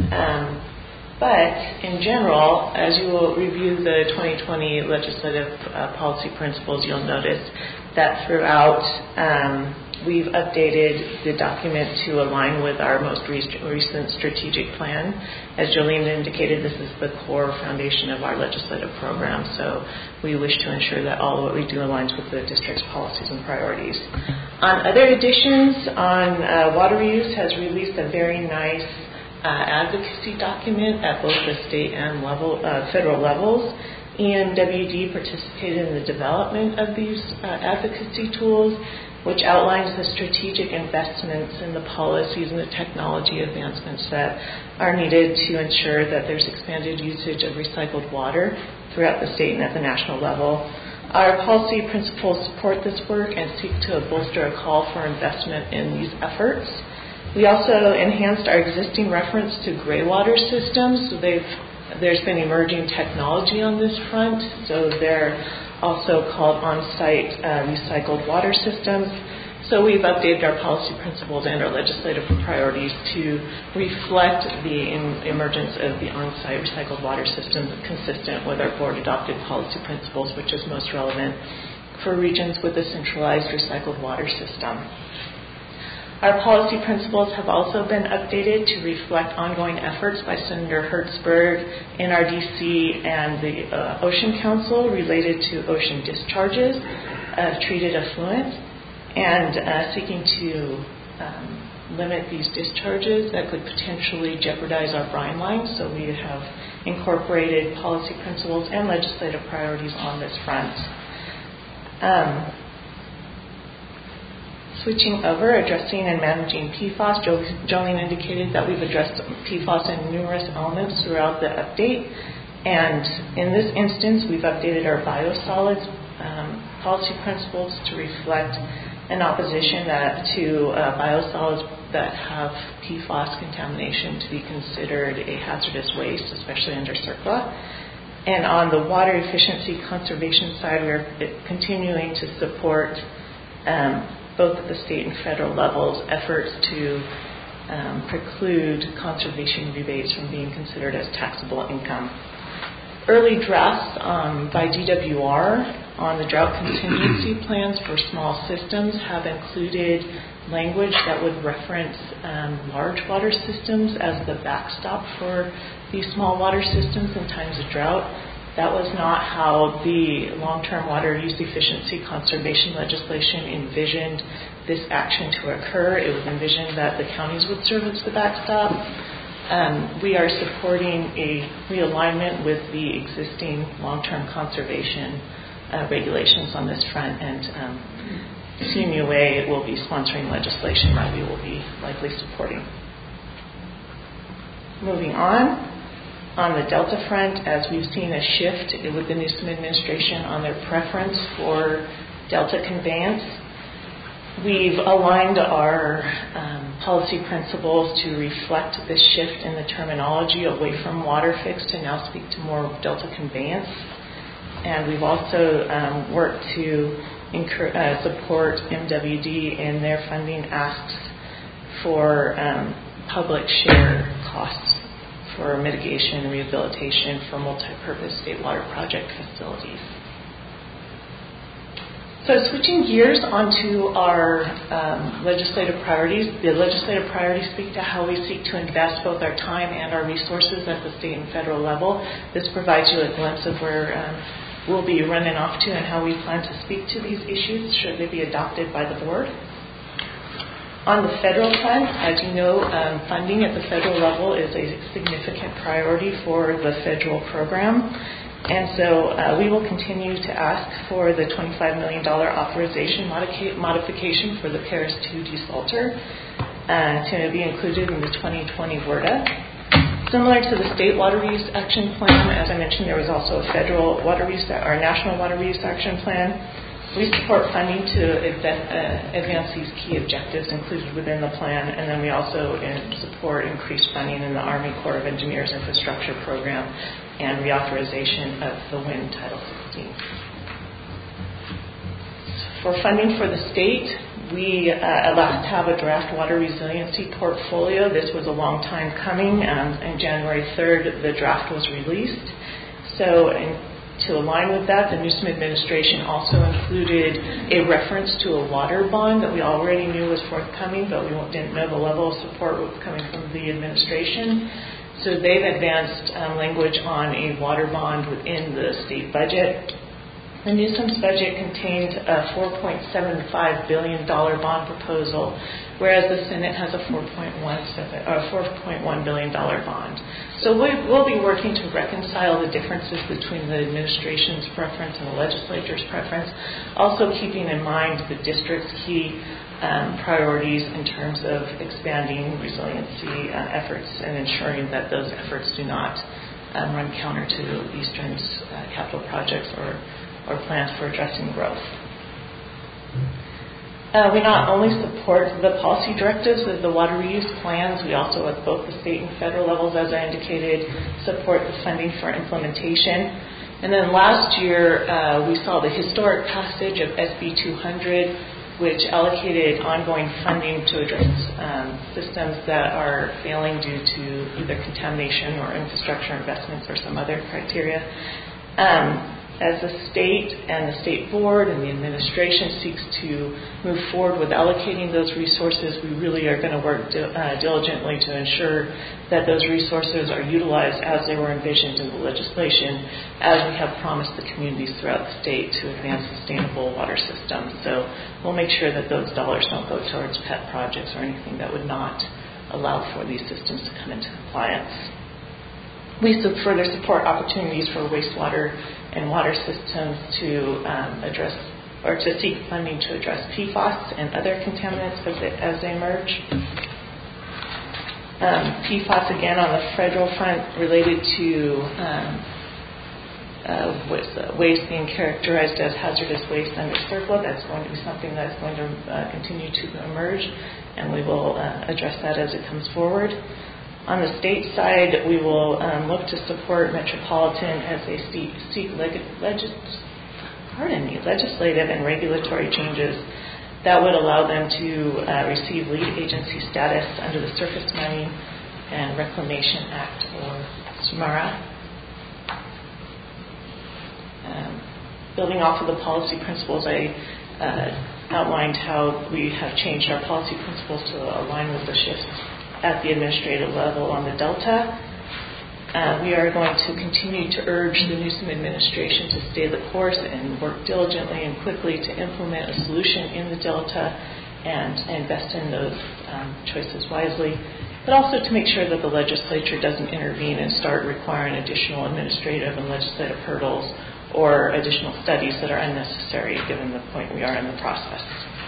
But in general, as you will review the 2020 legislative policy principles, you'll notice that throughout we've updated the document to align with our most recent strategic plan. As Jolene indicated, this is the core foundation of our legislative program, so we wish to ensure that all of what we do aligns with the district's policies and priorities. On other additions, on water use has released a very nice advocacy document at both the state and federal levels. EMWD participated in the development of these advocacy tools, which outlines the strategic investments in the policies and the technology advancements that are needed to ensure that there's expanded usage of recycled water throughout the state and at the national level. Our policy principles support this work and seek to bolster a call for investment in these efforts. We also enhanced our existing reference to gray water systems. So there's been emerging technology on this front, so they're also called on-site recycled water systems. So we've updated our policy principles and our legislative priorities to reflect the emergence of the on-site recycled water system, consistent with our board-adopted policy principles, which is most relevant for regions with a centralized recycled water system. Our policy principles have also been updated to reflect ongoing efforts by Senator Hertzberg, NRDC, and the Ocean Council related to ocean discharges of treated effluent, and seeking to limit these discharges that could potentially jeopardize our brine lines. So we have incorporated policy principles and legislative priorities on this front. Switching over, addressing and managing PFAS, Jolene indicated that we've addressed PFAS in numerous elements throughout the update. And in this instance, we've updated our biosolids policy principles to reflect an opposition to biosolids that have PFAS contamination to be considered a hazardous waste, especially under CERCLA. And on the water efficiency conservation side, we're continuing to support both at the state and federal levels efforts to preclude conservation rebates from being considered as taxable income. Early drafts by DWR on the drought contingency plans for small systems have included language that would reference large water systems as the backstop for these small water systems in times of drought. That was not how the long-term water use efficiency conservation legislation envisioned this action to occur. It was envisioned that the counties would serve as the backstop. We are supporting a realignment with the existing long-term conservation regulations on this front, and CMUA will be sponsoring legislation that we will be likely supporting. Moving on the Delta front, as we've seen a shift with the Newsom administration on their preference for Delta conveyance, we've aligned our policy principles to reflect this shift in the terminology away from water fix to now speak to more Delta conveyance. And we've also worked to support MWD in their funding asks for public share costs for mitigation and rehabilitation for multi-purpose state water project facilities. So switching gears onto our legislative priorities, the legislative priorities speak to how we seek to invest both our time and our resources at the state and federal level. This provides you a glimpse of where we'll be running off to and how we plan to speak to these issues should they be adopted by the board. On the federal front, as you know, funding at the federal level is a significant priority for the federal program. And so we will continue to ask for the $25 million authorization modification for the Paris 2 desalter to be included in the 2020 WRDA. Similar to the State Water Reuse Action Plan, as I mentioned, there was also a federal water reuse, or National Water Reuse Action Plan. We support funding to advance these key objectives included within the plan, and then we also support increased funding in the Army Corps of Engineers Infrastructure Program and reauthorization of the WIN Title 16. For funding for the state, we at last have a draft water resiliency portfolio. This was a long time coming. On January 3rd, the draft was released. So to align with that, the Newsom administration also included a reference to a water bond that we already knew was forthcoming, but we didn't know the level of support was coming from the administration. So they've advanced language on a water bond within the state budget. The Newsom's budget contained a $4.75 billion bond proposal, whereas the Senate has a $4.1 billion bond. So we'll be working to reconcile the differences between the administration's preference and the legislature's preference, also keeping in mind the district's key priorities in terms of expanding resiliency efforts and ensuring that those efforts do not run counter to Eastern's capital projects or plans for addressing growth. We not only support the policy directives of the water reuse plans, we also at both the state and federal levels, as I indicated, support the funding for implementation. And then last year, we saw the historic passage of SB 200, which allocated ongoing funding to address systems that are failing due to either contamination or infrastructure investments or some other criteria. As the state and the state board and the administration seeks to move forward with allocating those resources, we really are going to work diligently to ensure that those resources are utilized as they were envisioned in the legislation, as we have promised the communities throughout the state to advance sustainable water systems. So we'll make sure that those dollars don't go towards pet projects or anything that would not allow for these systems to come into compliance. We further support opportunities for wastewater and water systems to address or to seek funding to address PFAS and other contaminants as they emerge. PFAS, again, on the federal front related to waste being characterized as hazardous waste under CERCLA. That's going to be something that's going to continue to emerge, and we will address that as it comes forward. On the state side, we will look to support Metropolitan as they seek legislative and regulatory changes that would allow them to receive lead agency status under the Surface Mining and Reclamation Act, or SMRA. Building off of the policy principles, I outlined how we have changed our policy principles to align with the shifts at the administrative level on the Delta. We are going to continue to urge the Newsom administration to stay the course and work diligently and quickly to implement a solution in the Delta and invest in those choices wisely, but also to make sure that the legislature doesn't intervene and start requiring additional administrative and legislative hurdles or additional studies that are unnecessary given the point we are in the process.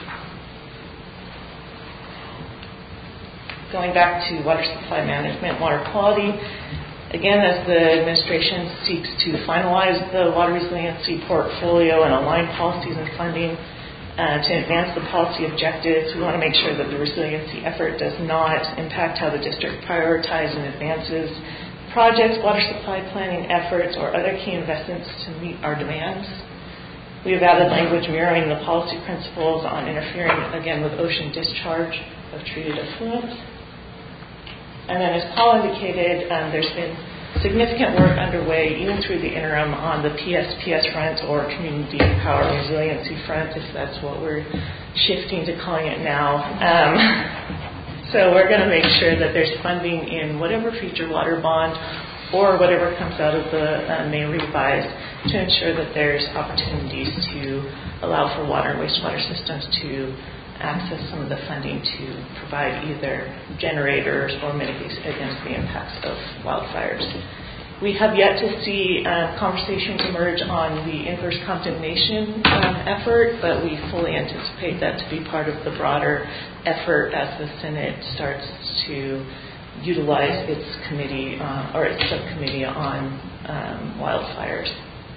Going back to water supply management, water quality, again, as the administration seeks to finalize the water resiliency portfolio and align policies and funding to advance the policy objectives, we want to make sure that the resiliency effort does not impact how the district prioritizes and advances projects, water supply planning efforts, or other key investments to meet our demands. We have added language mirroring the policy principles on interfering, again, with ocean discharge of treated effluents. And then, as Paul indicated, there's been significant work underway, even through the interim, on the PSPS front, or Community Power Resiliency front, if that's what we're shifting to calling it now. So we're going to make sure that there's funding in whatever future water bond or whatever comes out of the May revise to ensure that there's opportunities to allow for water and wastewater systems to access some of the funding to provide either generators or mitigate against the impacts of wildfires. We have yet to see conversations emerge on the inverse condemnation effort, but we fully anticipate that to be part of the broader effort as the Senate starts to utilize its committee or its subcommittee on wildfires.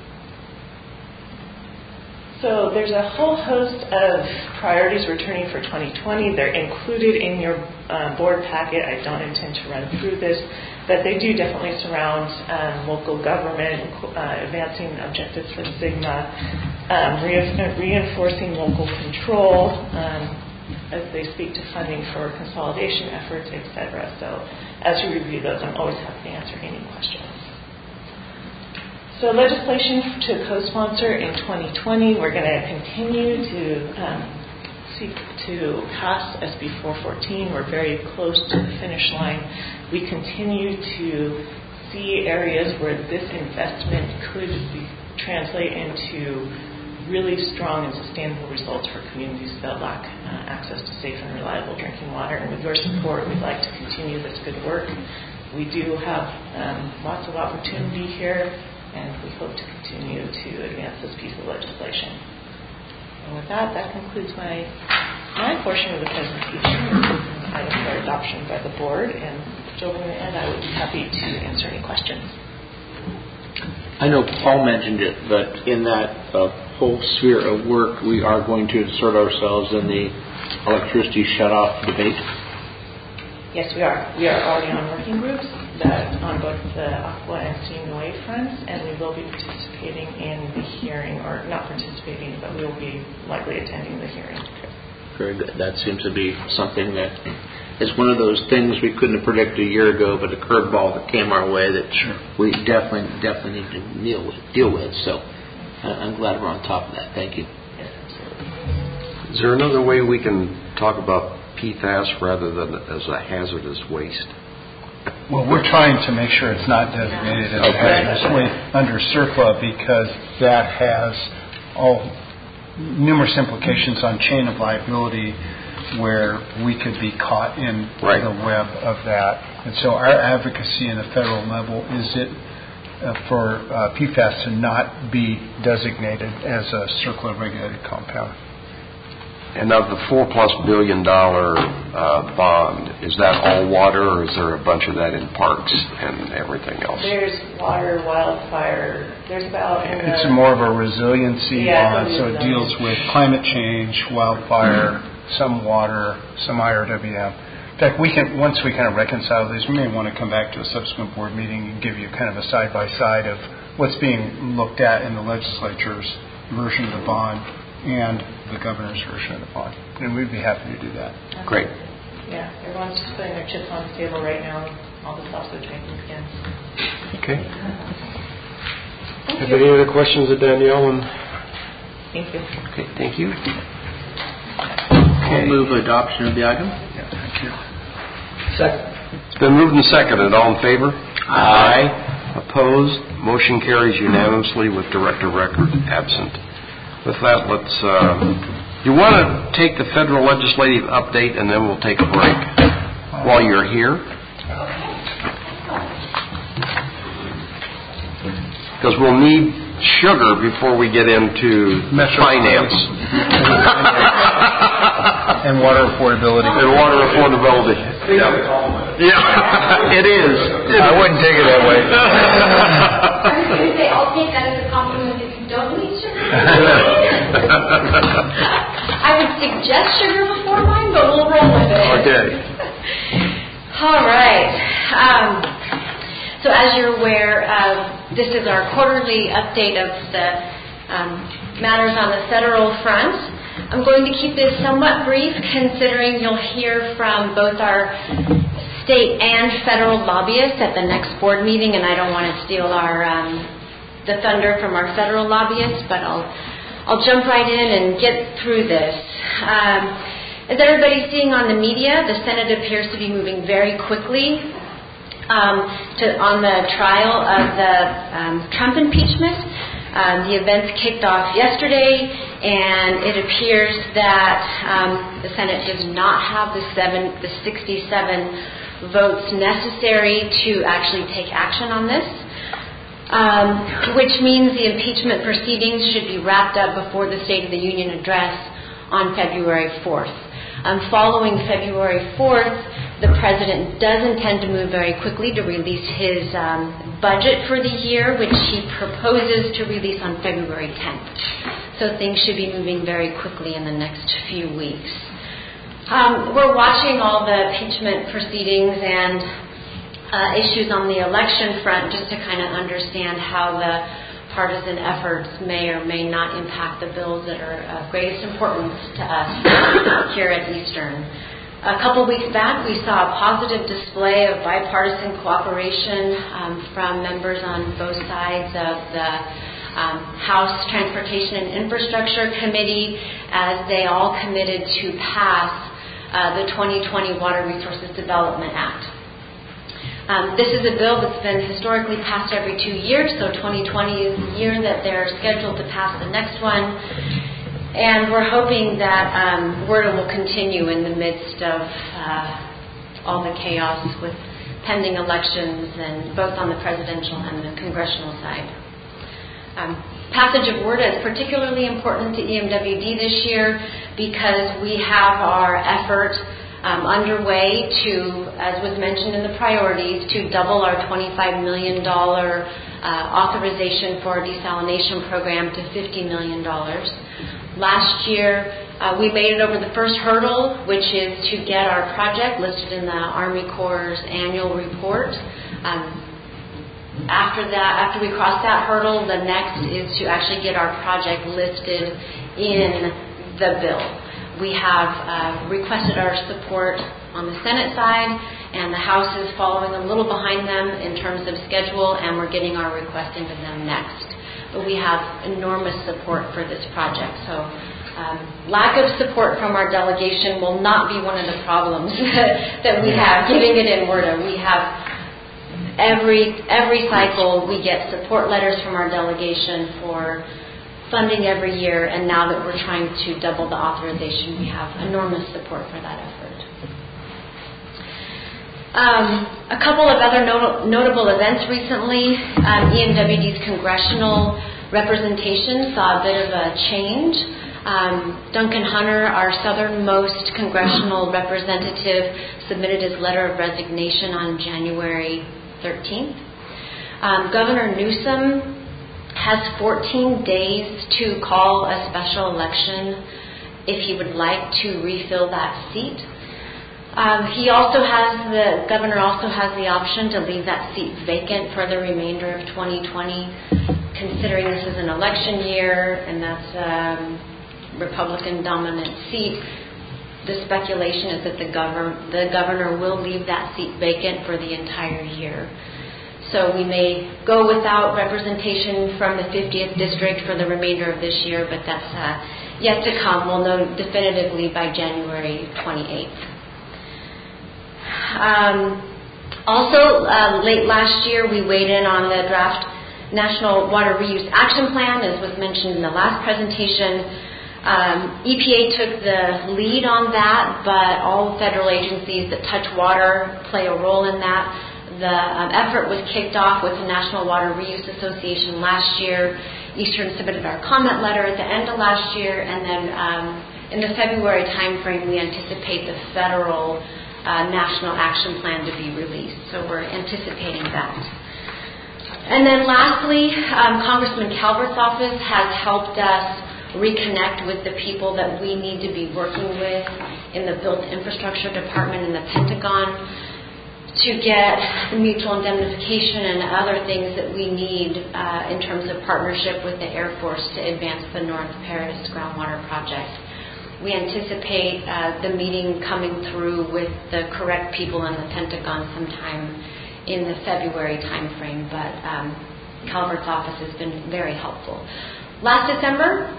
So there's a whole host of priorities returning for 2020. They're included in your board packet. I don't intend to run through this, but they do definitely surround local government, advancing objectives for SGMA, reinforcing local control as they speak to funding for consolidation efforts, etc. So as you review those, I'm always happy to answer any questions. So legislation to co-sponsor in 2020, we're going to continue to seek to pass SB 414. We're very close to the finish line. We continue to see areas where this investment could translate into really strong and sustainable results for communities that lack access to safe and reliable drinking water. And with your support, we'd like to continue this good work. We do have lots of opportunity here, and we hope to continue to advance this piece of legislation. And with that, that concludes my portion of the presentation. Items for adoption by the board, and Joe and I would be happy to answer any questions. I know Paul mentioned it, but in that whole sphere of work, we are going to insert ourselves in the electricity shutoff debate. Yes, we are. We are already on working groups that on both the Aqua and Seeing the Way fronts, and we will be participating in the hearing, or not participating, but we will be likely attending the hearing. Very good. That seems to be something that is one of those things we couldn't have predicted a year ago, but a curveball that came our way that we definitely need to deal with. So I'm glad we're on top of that. Thank you. Yes, absolutely. Is there another way we can talk about PFAS rather than as a hazardous waste? Well, we're trying to make sure it's not designated as hazardous waste under CERCLA, because that has numerous implications on chain of liability where we could be caught in the web of that. And so our advocacy in the federal level is for PFAS to not be designated as a CERCLA regulated compound. And of the $4+ billion bond, is that all water, or is there a bunch of that in parks and everything else? There's water, wildfire. There's about. It's more of a resiliency bond, so it deals with climate change, wildfire, some water, some IRWM. In fact, once we kind of reconcile these, we may want to come back to a subsequent board meeting and give you kind of a side-by-side of what's being looked at in the legislature's version of the bond and the governor's version of the bond. And we'd be happy to do that. Great. Yeah, everyone's just putting their chips on the table right now. All the sausage making skins. Okay. Have any other questions of Danielle? Thank you. Okay, thank you. I'll move adoption of the item. Yeah, thank you. Second. It's been moved and seconded. All in favor? Aye. Opposed? Motion carries unanimously with Director Record absent. With that, you want to take the federal legislative update, and then we'll take a break while you're here. Because we'll need sugar before we get into finance. And water affordability. Yeah, it is. I wouldn't take it that way. I was going to say, I'll take that as a compliment if you don't need sugar. I would suggest sugar before mine, but we'll roll with it. Okay. All right. So as you're aware, this is our quarterly update of the matters on the federal front. I'm going to keep this somewhat brief, considering you'll hear from both our state and federal lobbyists at the next board meeting, and I don't want to steal the thunder from our federal lobbyists, but I'll jump right in and get through this. As everybody's seeing on the media, the Senate appears to be moving very quickly on the trial of the Trump impeachment. The events kicked off yesterday, and it appears that the Senate does not have the 67 votes necessary to actually take action on this, which means the impeachment proceedings should be wrapped up before the State of the Union address on February 4th. Following February 4th, the President does intend to move very quickly to release his budget for the year, which he proposes to release on February 10th. So things should be moving very quickly in the next few weeks. We're watching all the impeachment proceedings and issues on the election front just to kind of understand how the partisan efforts may or may not impact the bills that are of greatest importance to us here at Eastern. A couple weeks back, we saw a positive display of bipartisan cooperation from members on both sides of the House Transportation and Infrastructure Committee as they all committed to pass the 2020 Water Resources Development Act. This is a bill that's been historically passed every 2 years, so 2020 is the year that they're scheduled to pass the next one. And we're hoping that WRDA will continue in the midst of all the chaos with pending elections, and both on the presidential and the congressional side. Passage of WRDA is particularly important to EMWD this year because we have our effort underway to, as was mentioned in the priorities, to double our $25 million authorization for our desalination program to $50 million. Last year, we made it over the first hurdle, which is to get our project listed in the Army Corps' annual report. After we cross that hurdle, the next is to actually get our project listed in the bill. We have requested our support on the Senate side, and the House is following a little behind them in terms of schedule, and we're getting our request into them next. But we have enormous support for this project. So lack of support from our delegation will not be one of the problems that we have getting it in WRDA. We have every cycle we get support letters from our delegation for funding every year, and now that we're trying to double the authorization, we have enormous support for that effort. A couple of other notable events recently. EMWD's congressional representation saw a bit of a change. Duncan Hunter, our southernmost congressional representative, submitted his letter of resignation on January 13th. Governor Newsom has 14 days to call a special election if he would like to refill that seat. The governor also has the option to leave that seat vacant for the remainder of 2020, considering this is an election year and that's a Republican-dominant seat. The speculation is that the governor will leave that seat vacant for the entire year. So we may go without representation from the 50th district for the remainder of this year, but that's yet to come. We'll know definitively by January 28th. Also, late last year, we weighed in on the draft National Water Reuse Action Plan, as was mentioned in the last presentation. EPA took the lead on that, but all federal agencies that touch water play a role in that. The effort was kicked off with the National Water Reuse Association last year. Eastern submitted our comment letter at the end of last year, and then in the February timeframe, we anticipate the federal National Action Plan to be released. So we're anticipating that. And then lastly, Congressman Calvert's office has helped us reconnect with the people that we need to be working with in the Built Infrastructure Department and the Pentagon to get the mutual indemnification and other things that we need in terms of partnership with the Air Force to advance the North Paris groundwater project. We anticipate the meeting coming through with the correct people in the Pentagon sometime in the February timeframe, but Calvert's office has been very helpful. Last December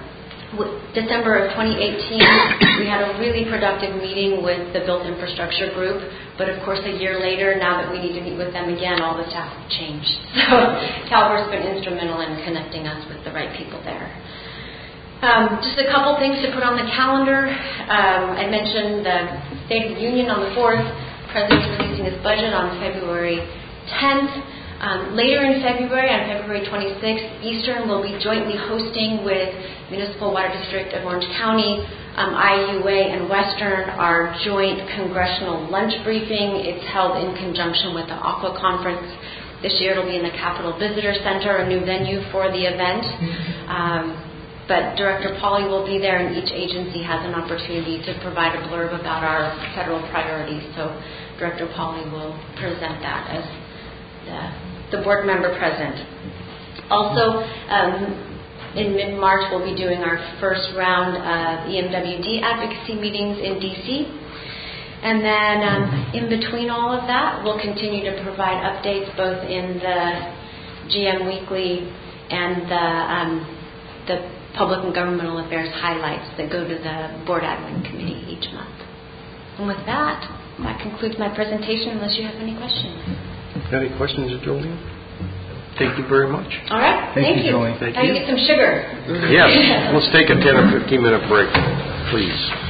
of 2018, we had a really productive meeting with the Built Infrastructure Group, but of course a year later, now that we need to meet with them again, all the staff have changed. So Calvert's been instrumental in connecting us with the right people there. Just a couple things to put on the calendar. I mentioned the State of the Union on the 4th, President's releasing his budget on February 10th. Later in February, on February 26th, Eastern will be jointly hosting with Municipal Water District of Orange County, IUA, and Western our joint congressional lunch briefing. It's held in conjunction with the Aqua Conference. This year it'll be in the Capitol Visitor Center, a new venue for the event. But Director Pauly will be there, and each agency has an opportunity to provide a blurb about our federal priorities. So Director Pauly will present that as the board member present. Also, in mid-March, we'll be doing our first round of EMWD advocacy meetings in D.C. And then in between all of that, we'll continue to provide updates both in the GM Weekly and the Public and Governmental Affairs highlights that go to the Board Admin Committee each month. And with that concludes my presentation, unless you have any questions. Any questions of Jolene? Thank you very much. All right. Thank you. Jolene. Thank you. Get some sugar. Yes. Let's take a 10 or 15 minute break, please.